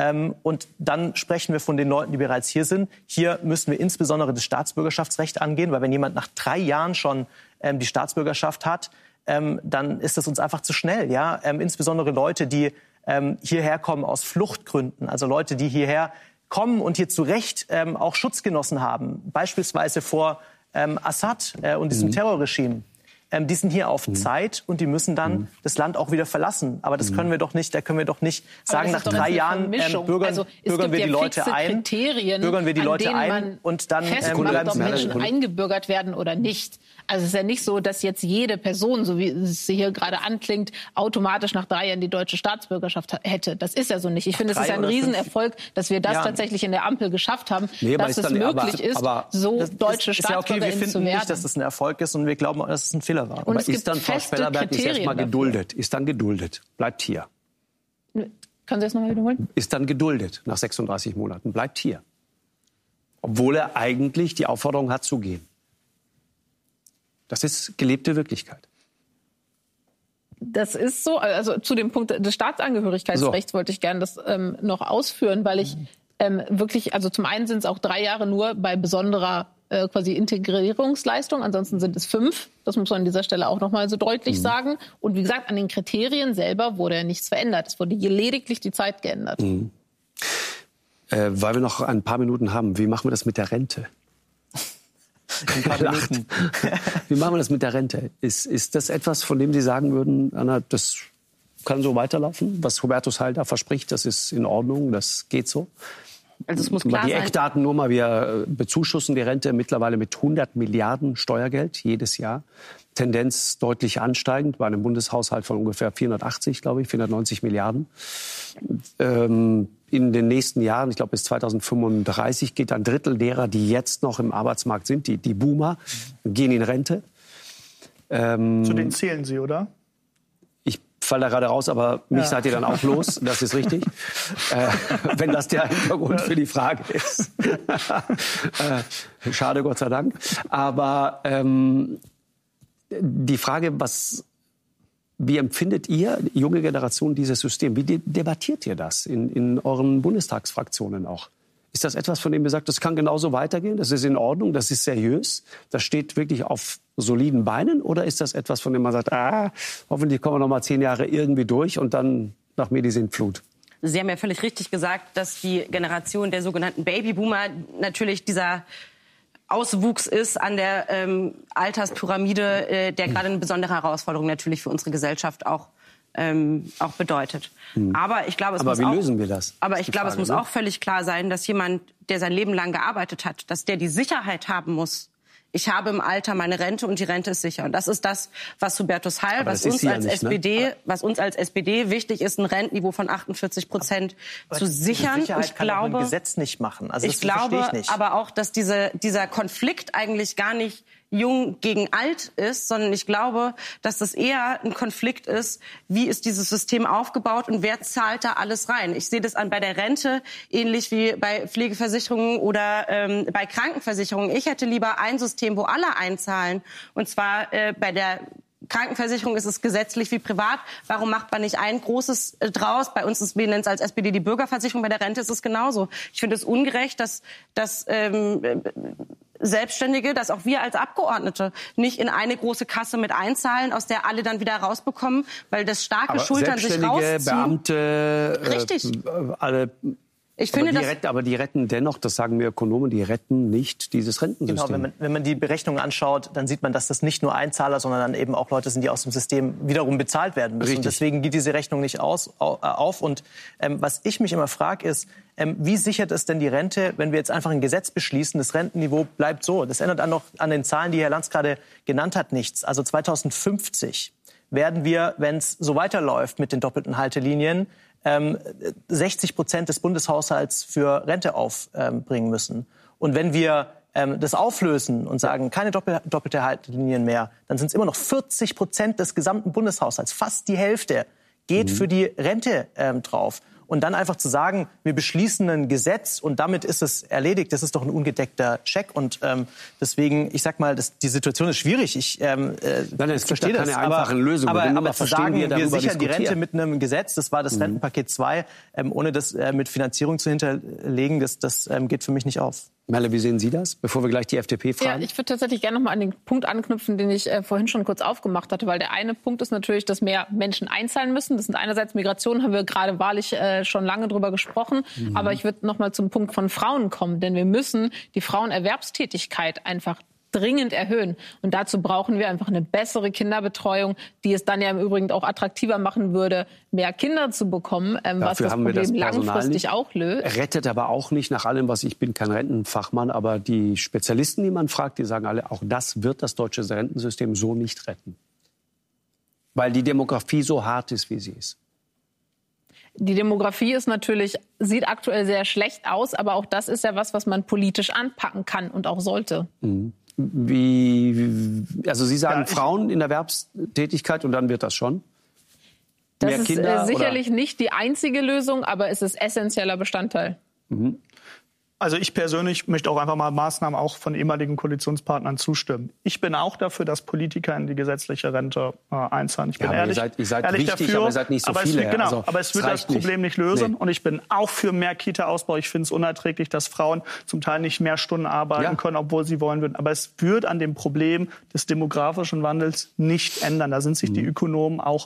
Und dann sprechen wir von den Leuten, die bereits hier sind. Hier müssen wir insbesondere das Staatsbürgerschaftsrecht angehen. Weil wenn jemand nach 3 Jahren schon die Staatsbürgerschaft hat, dann ist es uns einfach zu schnell. Ja? Insbesondere Leute, die hierher kommen aus Fluchtgründen, also Leute, die hierher kommen und hier zu Recht auch Schutz genossen haben, beispielsweise vor Assad und diesem Terrorregime. Die sind hier auf Zeit und die müssen dann das Land auch wieder verlassen. Aber das können wir doch nicht. Da können wir doch nicht sagen, nach 3 Jahren bürgern wir die Leute ein. Bürgern wir die Leute ein und dann festmacht, ob Menschen eingebürgert werden oder nicht. Also es ist ja nicht so, dass jetzt jede Person, so wie es hier gerade anklingt, automatisch nach 3 Jahren die deutsche Staatsbürgerschaft hätte. Das ist ja so nicht. Ich finde, es ist ein Riesenerfolg, dass wir das tatsächlich in der Ampel geschafft haben, dass es möglich ist, so deutsche Staatsbürgerin zu werden. Wir finden nicht, dass das ein Erfolg ist und wir glauben, dass es ein Fehler war. Und aber ist dann Frau Spellerberg erstmal geduldet? Ist dann geduldet? Bleibt hier. Können Sie das nochmal wiederholen? Ist dann geduldet nach 36 Monaten? Bleibt hier. Obwohl er eigentlich die Aufforderung hat zu gehen. Das ist gelebte Wirklichkeit. Das ist so. Also zu dem Punkt des Staatsangehörigkeitsrechts wollte ich gerne das noch ausführen, weil ich wirklich, also zum einen sind es auch 3 Jahre nur bei besonderer quasi Integrierungsleistung, ansonsten sind es 5. Das muss man an dieser Stelle auch noch mal so deutlich sagen. Und wie gesagt, an den Kriterien selber wurde ja nichts verändert. Es wurde lediglich die Zeit geändert. Weil wir noch ein paar Minuten haben, wie machen wir das mit der Rente? Wie machen wir das mit der Rente? Ist das etwas, von dem Sie sagen würden, Anna, das kann so weiterlaufen? Was Hubertus Heil da verspricht, das ist in Ordnung, das geht so? Also es muss klar die sein. Eckdaten nur mal, wir bezuschussen die Rente mittlerweile mit 100 Milliarden Steuergeld jedes Jahr. Tendenz deutlich ansteigend, bei einem Bundeshaushalt von ungefähr 490 Milliarden. In den nächsten Jahren, ich glaube bis 2035, geht ein Drittel derer, die jetzt noch im Arbeitsmarkt sind, die Boomer, gehen in Rente. Zu denen zählen Sie, oder? Ich falle da gerade raus, aber mich seid ihr dann auch los, das ist richtig. Wenn das der Hintergrund für die Frage ist. Schade, Gott sei Dank. Aber die Frage, wie empfindet ihr, junge Generation, dieses System? Wie debattiert ihr das in euren Bundestagsfraktionen auch? Ist das etwas, von dem ihr sagt, das kann genauso weitergehen, das ist in Ordnung, das ist seriös, das steht wirklich auf soliden Beinen? Oder ist das etwas, von dem man sagt, hoffentlich kommen wir noch mal 10 Jahre irgendwie durch und dann nach mir die Sintflut? Sie haben ja völlig richtig gesagt, dass die Generation der sogenannten Babyboomer natürlich dieser Auswuchs ist an der Alterspyramide, der gerade eine besondere Herausforderung natürlich für unsere Gesellschaft auch bedeutet. Aber ich glaube, wie lösen wir das? Aber ich glaube, es muss auch völlig klar sein, dass jemand, der sein Leben lang gearbeitet hat, dass der die Sicherheit haben muss. Ich habe im Alter meine Rente und die Rente ist sicher. Und das ist das, was Hubertus Heil, was uns als SPD wichtig ist, ein Rentenniveau von 48% zu sichern. Ich glaube, kann ein Gesetz nicht machen. Also ich glaube aber auch, dass dieser Konflikt eigentlich gar nicht jung gegen alt ist, sondern ich glaube, dass das eher ein Konflikt ist, wie ist dieses System aufgebaut und wer zahlt da alles rein. Ich sehe das bei der Rente ähnlich wie bei Pflegeversicherungen oder bei Krankenversicherungen. Ich hätte lieber ein System, wo alle einzahlen, und zwar bei der Krankenversicherung ist es gesetzlich wie privat. Warum macht man nicht ein großes draus? Bei uns ist, wir nennen es als SPD die Bürgerversicherung, bei der Rente ist es genauso. Ich finde es ungerecht, dass Selbstständige, dass auch wir als Abgeordnete nicht in eine große Kasse mit einzahlen, aus der alle dann wieder rausbekommen, weil das starke Schultern sich rausziehen. Beamte, richtig. Alle. Ich finde, aber die retten dennoch, das sagen wir Ökonomen, die retten nicht dieses Rentensystem. Genau, wenn man die Berechnungen anschaut, dann sieht man, dass das nicht nur Einzahler, sondern dann eben auch Leute sind, die aus dem System wiederum bezahlt werden müssen. Und deswegen geht diese Rechnung nicht auf. Und was ich mich immer frage, ist, wie sichert es denn die Rente, wenn wir jetzt einfach ein Gesetz beschließen, das Rentenniveau bleibt so. Das ändert dann noch an den Zahlen, die Herr Lanz gerade genannt hat, nichts. Also 2050 werden wir, wenn es so weiterläuft mit den doppelten Haltelinien, 60% des Bundeshaushalts für Rente aufbringen müssen. Und wenn wir das auflösen und sagen, keine doppelte Haltelinien mehr, dann sind es immer noch 40% des gesamten Bundeshaushalts. Fast die Hälfte geht für die Rente drauf. Und dann einfach zu sagen, wir beschließen ein Gesetz und damit ist es erledigt, das ist doch ein ungedeckter Scheck. Und deswegen, ich sag mal, die Situation ist schwierig. Ich verstehe das. Keine einfache Lösung. Aber zu sagen, wir sichern die Rente mit einem Gesetz, das war das Rentenpaket 2, ohne das mit Finanzierung zu hinterlegen, das geht für mich nicht auf. Merle, wie sehen Sie das, bevor wir gleich die FDP fragen? Ja, ich würde tatsächlich gerne noch mal an den Punkt anknüpfen, den ich vorhin schon kurz aufgemacht hatte, weil der eine Punkt ist natürlich, dass mehr Menschen einzahlen müssen. Das sind einerseits Migration, haben wir gerade wahrlich schon lange drüber gesprochen. Aber ich würde noch mal zum Punkt von Frauen kommen, denn wir müssen die Frauenerwerbstätigkeit einfach dringend erhöhen. Und dazu brauchen wir einfach eine bessere Kinderbetreuung, die es dann ja im Übrigen auch attraktiver machen würde, mehr Kinder zu bekommen, was das Problem langfristig auch löst. Rettet aber auch nicht nach allem, was ich bin kein Rentenfachmann, aber die Spezialisten, die man fragt, die sagen alle, auch das wird das deutsche Rentensystem so nicht retten. Weil die Demografie so hart ist, wie sie ist. Die Demografie sieht aktuell sehr schlecht aus, aber auch das ist ja was man politisch anpacken kann und auch sollte. Also Sie sagen Frauen in Erwerbstätigkeit und dann wird das schon? Das ist sicherlich nicht die einzige Lösung, aber es ist essentieller Bestandteil. Also ich persönlich möchte auch einfach mal Maßnahmen auch von ehemaligen Koalitionspartnern zustimmen. Ich bin auch dafür, dass Politiker in die gesetzliche Rente einzahlen. Ich bin ehrlich, ihr seid ehrlich wichtig, dafür, aber ihr seid nicht so viele. Aber es wird das Problem nicht lösen. Und ich bin auch für mehr Kita-Ausbau. Ich finde es unerträglich, dass Frauen zum Teil nicht mehr Stunden arbeiten können, obwohl sie wollen würden. Aber es wird an dem Problem des demografischen Wandels nicht ändern. Da sind sich die Ökonomen auch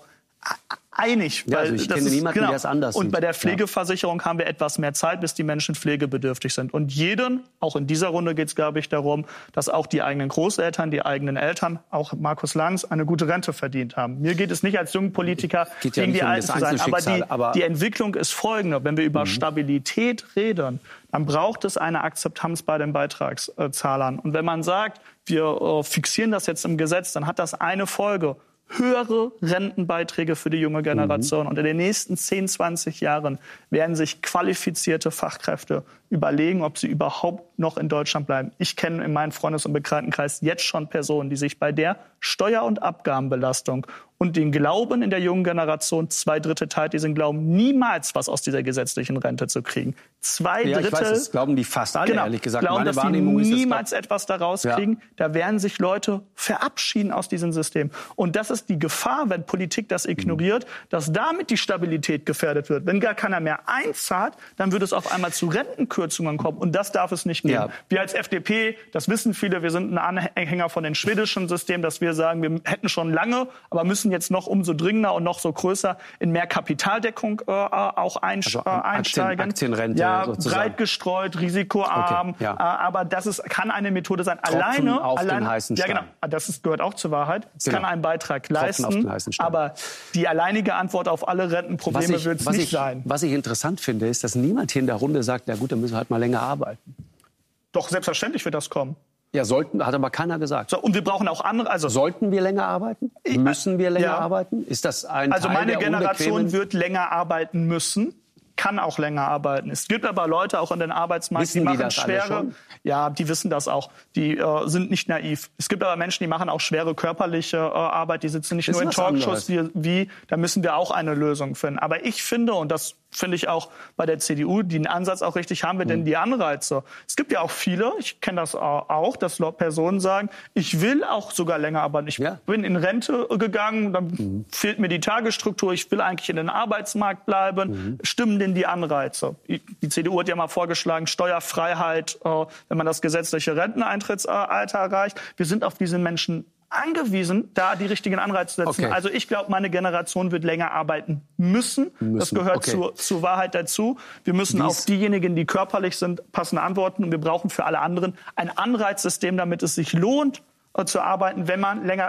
einig. Ja, also ich kenne niemanden, der es anders sieht. Und bei der Pflegeversicherung haben wir etwas mehr Zeit, bis die Menschen pflegebedürftig sind. Und jeden, auch in dieser Runde geht es, glaube ich, darum, dass auch die eigenen Großeltern, die eigenen Eltern, auch Markus Lanz, eine gute Rente verdient haben. Mir geht es nicht als junger Politiker gegen die Alten zu sein. Aber die Entwicklung ist folgende. Wenn wir über Stabilität reden, dann braucht es eine Akzeptanz bei den Beitragszahlern. Und wenn man sagt, wir fixieren das jetzt im Gesetz, dann hat das eine Folge: höhere Rentenbeiträge für die junge Generation. Und in den nächsten 10, 20 Jahren werden sich qualifizierte Fachkräfte überlegen, ob sie überhaupt noch in Deutschland bleiben. Ich kenne in meinem Freundes- und Bekanntenkreis jetzt schon Personen, die sich bei der Steuer- und Abgabenbelastung und den Glauben in der jungen Generation, 2/3 teilt diesen Glauben, niemals was aus dieser gesetzlichen Rente zu kriegen. 2/3, ja, ich weiß, das glauben die fast alle, ehrlich gesagt. Glauben, dass sie niemals etwas daraus kriegen. Da werden sich Leute verabschieden aus diesem System. Und das ist die Gefahr, wenn Politik das ignoriert, dass damit die Stabilität gefährdet wird. Wenn gar keiner mehr einzahlt, dann wird es auf einmal zu Rentenkürzungen kommen. Und das darf es nicht geben. Ja. Wir als FDP, das wissen viele, wir sind ein Anhänger von dem schwedischen System, dass wir sagen, wir hätten schon lange, aber müssen jetzt noch umso dringender und noch so größer in mehr Kapitaldeckung auch einsteigen. Aktienrente ja, sozusagen. Breit gestreut, risikoarm. Okay, ja. Aber das kann eine Methode sein. Tropfen auf den heißen Stein. Ja, genau. Das gehört auch zur Wahrheit. Es kann einen Beitrag leisten. Aber die alleinige Antwort auf alle Rentenprobleme wird es nicht sein. Was ich interessant finde, ist, dass niemand hier in der Runde sagt, na gut, dann müssen wir halt mal länger arbeiten. Doch, selbstverständlich wird das kommen. Ja, sollten, hat aber keiner gesagt. So, und wir brauchen auch andere. Also sollten wir länger arbeiten? Müssen wir länger arbeiten? Ist das ein Also Teil meine der Generation wird länger arbeiten müssen, kann auch länger arbeiten. Es gibt aber Leute auch in den Arbeitsmarkt, die machen schwere. Ja, die wissen das auch. Die sind nicht naiv. Es gibt aber Menschen, die machen auch schwere körperliche Arbeit. Die sitzen nicht nur in Talkshows da müssen wir auch eine Lösung finden. Aber ich finde, und das finde ich auch bei der CDU, den Ansatz auch richtig, haben wir denn die Anreize? Es gibt ja auch viele, ich kenne das auch, dass Personen sagen, ich will auch sogar länger arbeiten. Ich bin in Rente gegangen, dann fehlt mir die Tagesstruktur, ich will eigentlich in den Arbeitsmarkt bleiben. Stimmen denn die Anreize? Die CDU hat ja mal vorgeschlagen, Steuerfreiheit, wenn man das gesetzliche Renteneintrittsalter erreicht. Wir sind auf diese Menschen angewiesen, da die richtigen Anreize zu setzen. Okay. Also ich glaube, meine Generation wird länger arbeiten müssen. Das gehört zur Wahrheit dazu. Wir müssen auf diejenigen, die körperlich sind, passende Antworten. Und wir brauchen für alle anderen ein Anreizsystem, damit es sich lohnt, zu arbeiten, wenn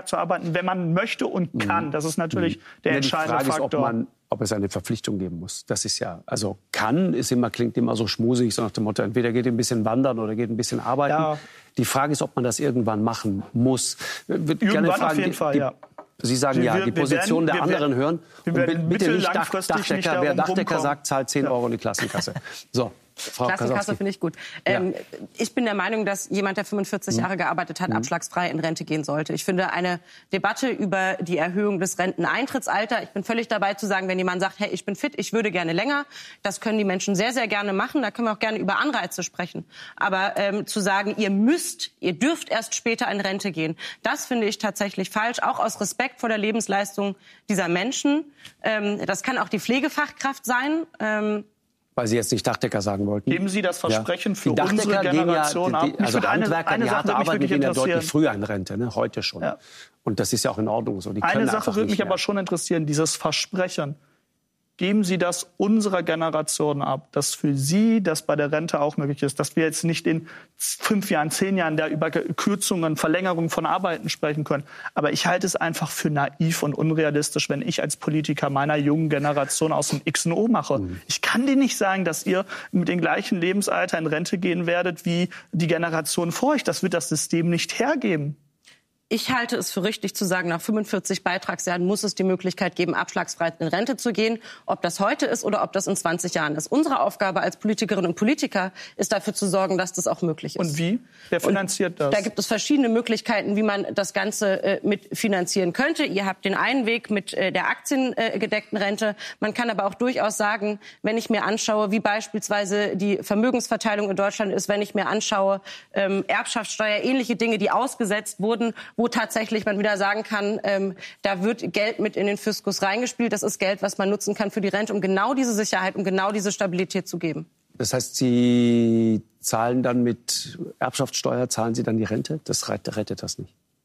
man möchte und kann. Das ist natürlich der entscheidende Faktor. Ob es eine Verpflichtung geben muss. Das ist ja, also klingt immer so schmusig, so nach dem Motto, entweder geht ein bisschen wandern oder geht ein bisschen arbeiten. Ja. Die Frage ist, ob man das irgendwann machen muss. Irgendwann auf jeden Fall, ja. Sie sagen die Position der anderen hören. Wir werden bitte nicht Dachdecker. Wer Dachdecker sagt, zahlt 10 € in die Klassenkasse. So. Frau Klassenkasse finde ich gut. Ich bin der Meinung, dass jemand, der 45 Jahre gearbeitet hat, abschlagsfrei in Rente gehen sollte. Ich finde eine Debatte über die Erhöhung des Renteneintrittsalters, ich bin völlig dabei zu sagen, wenn jemand sagt, hey, ich bin fit, ich würde gerne länger, das können die Menschen sehr, sehr gerne machen. Da können wir auch gerne über Anreize sprechen. Aber zu sagen, ihr dürft erst später in Rente gehen, das finde ich tatsächlich falsch, auch aus Respekt vor der Lebensleistung dieser Menschen. Das kann auch die Pflegefachkraft sein. Weil Sie jetzt nicht Dachdecker sagen wollten. Geben Sie das Versprechen für unsere Generation ab? Also Handwerker, die hart arbeiten, gehen ja deutlich früher in Rente, ne? Heute schon. Ja. Und das ist ja auch in Ordnung so. Eine Sache würde mich aber schon interessieren, dieses Versprechen. Geben Sie das unserer Generation ab, dass für Sie das bei der Rente auch möglich ist, dass wir jetzt nicht in 5 Jahren, 10 Jahren da über Kürzungen, Verlängerungen von Arbeiten sprechen können. Aber ich halte es einfach für naiv und unrealistisch, wenn ich als Politiker meiner jungen Generation aus dem X und O mache. Ich kann denen nicht sagen, dass ihr mit dem gleichen Lebensalter in Rente gehen werdet wie die Generation vor euch. Das wird das System nicht hergeben. Ich halte es für richtig zu sagen, nach 45 Beitragsjahren muss es die Möglichkeit geben, abschlagsfrei in Rente zu gehen. Ob das heute ist oder ob das in 20 Jahren ist. Unsere Aufgabe als Politikerinnen und Politiker ist dafür zu sorgen, dass das auch möglich ist. Und wie? Wer finanziert das? Da gibt es verschiedene Möglichkeiten, wie man das Ganze mitfinanzieren könnte. Ihr habt den einen Weg mit der aktiengedeckten Rente. Man kann aber auch durchaus sagen, wenn ich mir anschaue, wie beispielsweise die Vermögensverteilung in Deutschland ist, wenn ich mir anschaue, Erbschaftssteuer, ähnliche Dinge, die ausgesetzt wurden, wo tatsächlich man wieder sagen kann, da wird Geld mit in den Fiskus reingespielt. Das ist Geld, was man nutzen kann für die Rente, um genau diese Sicherheit, um genau diese Stabilität zu geben. Das heißt, Sie zahlen dann mit Erbschaftssteuer, zahlen Sie dann die Rente? Das rettet das nicht.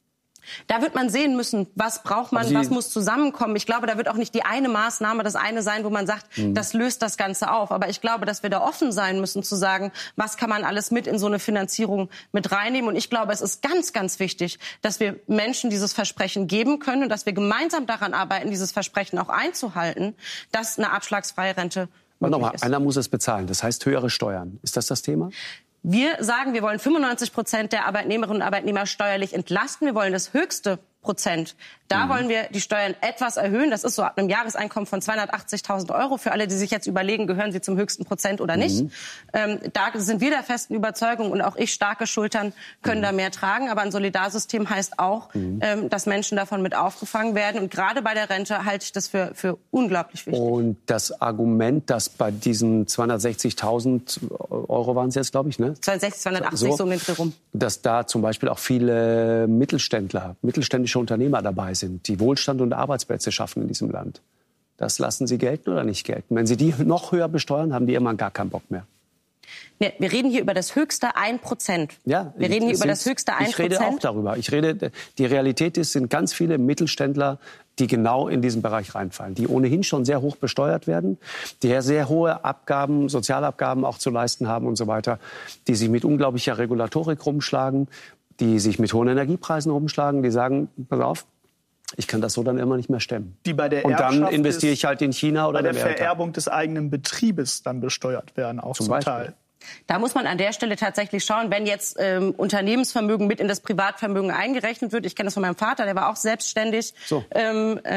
Da wird man sehen müssen, was braucht man, was muss zusammenkommen. Ich glaube, da wird auch nicht die eine Maßnahme das eine sein, wo man sagt, das löst das Ganze auf. Aber ich glaube, dass wir da offen sein müssen zu sagen, was kann man alles mit in so eine Finanzierung mit reinnehmen. Und ich glaube, es ist ganz, ganz wichtig, dass wir Menschen dieses Versprechen geben können und dass wir gemeinsam daran arbeiten, dieses Versprechen auch einzuhalten, dass eine abschlagsfreie Rente möglich ist. Einer muss es bezahlen. Das heißt höhere Steuern. Ist das Thema? Wir sagen, wir wollen 95% der Arbeitnehmerinnen und Arbeitnehmer steuerlich entlasten. Wir wollen das höchste Prozent. Da wollen wir die Steuern etwas erhöhen. Das ist so ab einem Jahreseinkommen von 280.000 €. Für alle, die sich jetzt überlegen, gehören sie zum höchsten Prozent oder nicht. Da sind wir der festen Überzeugung und auch ich, starke Schultern können da mehr tragen. Aber ein Solidarsystem heißt auch, dass Menschen davon mit aufgefangen werden. Und gerade bei der Rente halte ich das für unglaublich wichtig. Und das Argument, dass bei diesen 260.000 € waren es jetzt, glaube ich, ne? 260, 280, so um den Dreh rum. Dass da zum Beispiel auch viele mittelständische Unternehmer dabei sind, die Wohlstand und Arbeitsplätze schaffen in diesem Land. Das lassen Sie gelten oder nicht gelten? Wenn Sie die noch höher besteuern, haben die irgendwann gar keinen Bock mehr. Nee, wir reden hier über das höchste 1%. Ja, wir reden hier über das höchste 1%. Ich rede auch darüber. Die Realität ist, sind ganz viele Mittelständler, die genau in diesen Bereich reinfallen, die ohnehin schon sehr hoch besteuert werden, die sehr hohe Abgaben, Sozialabgaben auch zu leisten haben und so weiter, die sich mit unglaublicher Regulatorik rumschlagen, die sich mit hohen Energiepreisen rumschlagen, die sagen, pass auf, ich kann das so dann immer nicht mehr stemmen. Die bei der und dann investiere ich halt in China oder bei der Amerika. Vererbung des eigenen Betriebes dann besteuert werden, auch zum Teil. Da muss man an der Stelle tatsächlich schauen, wenn jetzt Unternehmensvermögen mit in das Privatvermögen eingerechnet wird. Ich kenne das von meinem Vater, der war auch selbstständig. So. Da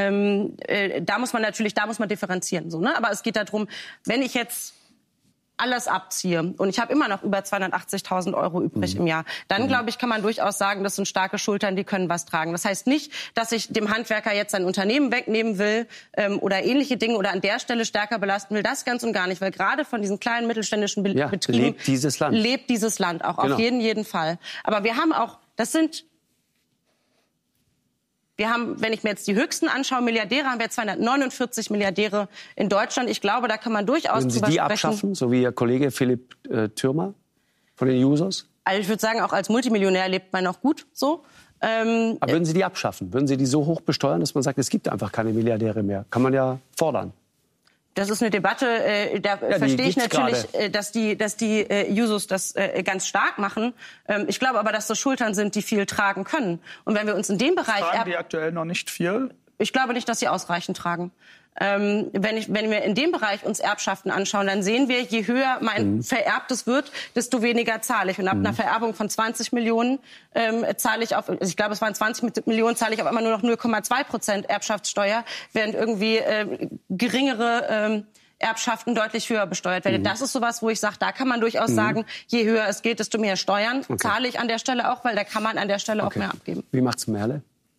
muss man differenzieren. So, ne? Aber es geht darum, wenn ich jetzt alles abziehe und ich habe immer noch über 280.000 € übrig im Jahr, dann glaube ich, kann man durchaus sagen, das sind starke Schultern, die können was tragen. Das heißt nicht, dass ich dem Handwerker jetzt sein Unternehmen wegnehmen will oder ähnliche Dinge oder an der Stelle stärker belasten will. Das ganz und gar nicht, weil gerade von diesen kleinen mittelständischen Betrieben lebt dieses Land auch auf jeden Fall. Aber wir haben auch, wenn ich mir jetzt die höchsten anschaue, Milliardäre, haben wir 249 Milliardäre in Deutschland. Ich glaube, da kann man durchaus drüber sprechen. Würden Sie die abschaffen, so wie Ihr Kollege Philipp Thürmer von den Jusos? Also ich würde sagen, auch als Multimillionär lebt man noch gut so. Aber würden Sie die abschaffen? Würden Sie die so hoch besteuern, dass man sagt, es gibt einfach keine Milliardäre mehr? Kann man ja fordern. Das ist eine Debatte, da verstehe ich natürlich, dass die Jusos das ganz stark machen. Ich glaube aber, dass das Schultern sind, die viel tragen können. Und wenn wir uns in dem Bereich... Tragen die aktuell noch nicht viel? Ich glaube nicht, dass sie ausreichend tragen. Wenn wir in dem Bereich uns Erbschaften anschauen, dann sehen wir, je höher mein Vererbtes wird, desto weniger zahle ich. Und ab einer Vererbung von 20 Millionen zahle ich ich glaube, es waren 20 Millionen, zahle ich auf einmal nur noch 0,2% Erbschaftssteuer, während irgendwie geringere Erbschaften deutlich höher besteuert werden. Das ist sowas, wo ich sage, da kann man durchaus sagen, je höher es geht, desto mehr Steuern zahle ich an der Stelle auch, weil da kann man an der Stelle auch mehr abgeben. Wie macht's Merle?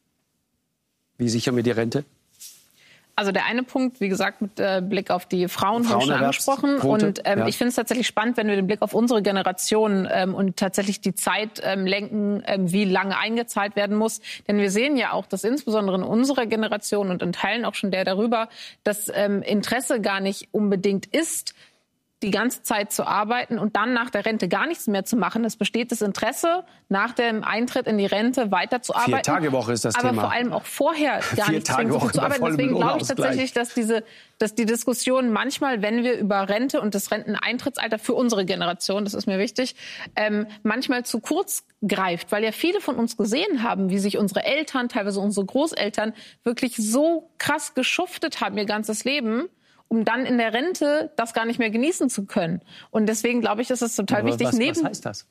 Wie sichern wir die Rente? Also der eine Punkt, wie gesagt, mit Blick auf die Frauen haben wir schon angesprochen. Und ich finde es tatsächlich spannend, wenn wir den Blick auf unsere Generation und tatsächlich die Zeit lenken, wie lange eingezahlt werden muss. Denn wir sehen ja auch, dass insbesondere in unserer Generation und in Teilen auch schon der darüber, das Interesse gar nicht unbedingt ist, die ganze Zeit zu arbeiten und dann nach der Rente gar nichts mehr zu machen. Es besteht das Interesse, nach dem Eintritt in die Rente weiterzuarbeiten. 4-Tage-Woche ist das Thema. Aber vor allem auch vorher gar nicht so viel zu arbeiten. Deswegen glaube ich tatsächlich, dass die Diskussion manchmal, wenn wir über Rente und das Renteneintrittsalter für unsere Generation, das ist mir wichtig, manchmal zu kurz greift. Weil ja viele von uns gesehen haben, wie sich unsere Eltern, teilweise unsere Großeltern wirklich so krass geschuftet haben ihr ganzes Leben, um dann in der Rente das gar nicht mehr genießen zu können. Und deswegen glaube ich, ist es total wichtig. Was heißt das?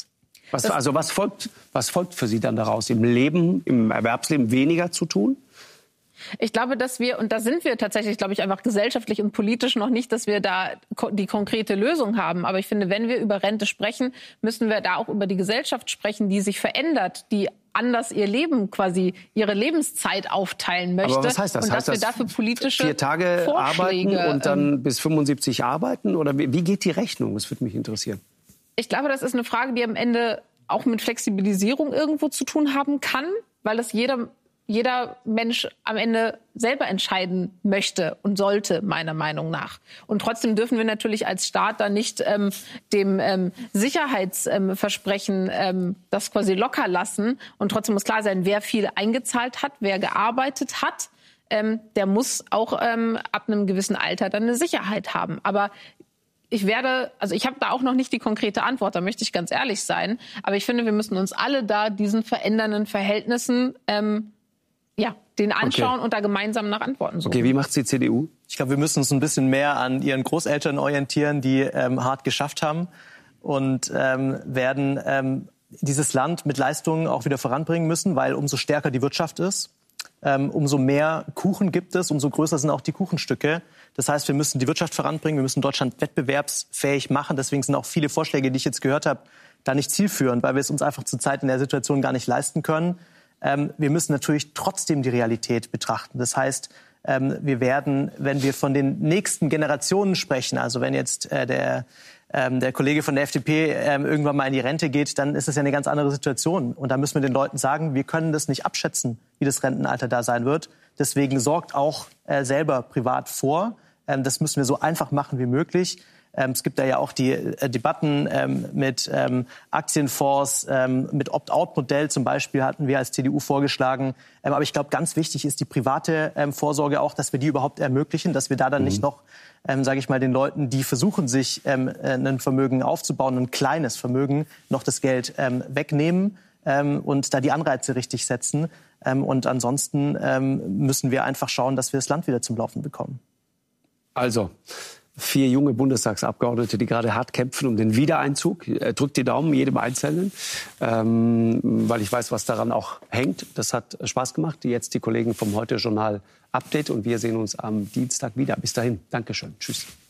Was folgt für Sie dann daraus? Im Erwerbsleben weniger zu tun? Ich glaube, dass wir, und da sind wir tatsächlich, glaube ich, einfach gesellschaftlich und politisch noch nicht, dass wir da die konkrete Lösung haben. Aber ich finde, wenn wir über Rente sprechen, müssen wir da auch über die Gesellschaft sprechen, die sich verändert, die anders ihr Leben quasi, ihre Lebenszeit aufteilen möchte. Aber was heißt das? Und dass wir dafür politische 4 Tage Vorschläge arbeiten und dann bis 75 arbeiten? Oder wie geht die Rechnung? Das würde mich interessieren. Ich glaube, das ist eine Frage, die am Ende auch mit Flexibilisierung irgendwo zu tun haben kann, weil es jeder jeder Mensch am Ende selber entscheiden möchte und sollte, meiner Meinung nach. Und trotzdem dürfen wir natürlich als Staat da nicht dem Sicherheitsversprechen das quasi locker lassen. Und trotzdem muss klar sein, wer viel eingezahlt hat, wer gearbeitet hat, der muss auch ab einem gewissen Alter dann eine Sicherheit haben. Aber ich habe da auch noch nicht die konkrete Antwort, da möchte ich ganz ehrlich sein. Aber ich finde, wir müssen uns alle da diesen verändernden Verhältnissen den anschauen und da gemeinsam nach Antworten suchen. Okay, wie macht's die CDU? Ich glaube, wir müssen uns ein bisschen mehr an ihren Großeltern orientieren, die hart geschafft haben und werden dieses Land mit Leistungen auch wieder voranbringen müssen, weil umso stärker die Wirtschaft ist, umso mehr Kuchen gibt es, umso größer sind auch die Kuchenstücke. Das heißt, wir müssen die Wirtschaft voranbringen, wir müssen Deutschland wettbewerbsfähig machen. Deswegen sind auch viele Vorschläge, die ich jetzt gehört habe, da nicht zielführend, weil wir es uns einfach zurzeit in der Situation gar nicht leisten können. Wir müssen natürlich trotzdem die Realität betrachten. Das heißt, wir werden, wenn wir von den nächsten Generationen sprechen, also wenn jetzt der Kollege von der FDP irgendwann mal in die Rente geht, dann ist das ja eine ganz andere Situation. Und da müssen wir den Leuten sagen, wir können das nicht abschätzen, wie das Rentenalter da sein wird. Deswegen sorgt auch selber privat vor. Das müssen wir so einfach machen wie möglich. Es gibt da ja auch die Debatten mit Aktienfonds, mit Opt-out-Modell zum Beispiel hatten wir als CDU vorgeschlagen. Aber ich glaube, ganz wichtig ist die private Vorsorge auch, dass wir die überhaupt ermöglichen, dass wir da dann nicht noch, sage ich mal, den Leuten, die versuchen, sich ein Vermögen aufzubauen, ein kleines Vermögen, noch das Geld wegnehmen und da die Anreize richtig setzen. Und ansonsten müssen wir einfach schauen, dass wir das Land wieder zum Laufen bekommen. Also 4 junge Bundestagsabgeordnete, die gerade hart kämpfen um den Wiedereinzug. Drückt die Daumen jedem Einzelnen, weil ich weiß, was daran auch hängt. Das hat Spaß gemacht. Jetzt die Kollegen vom Heute-Journal Update und wir sehen uns am Dienstag wieder. Bis dahin. Dankeschön. Tschüss.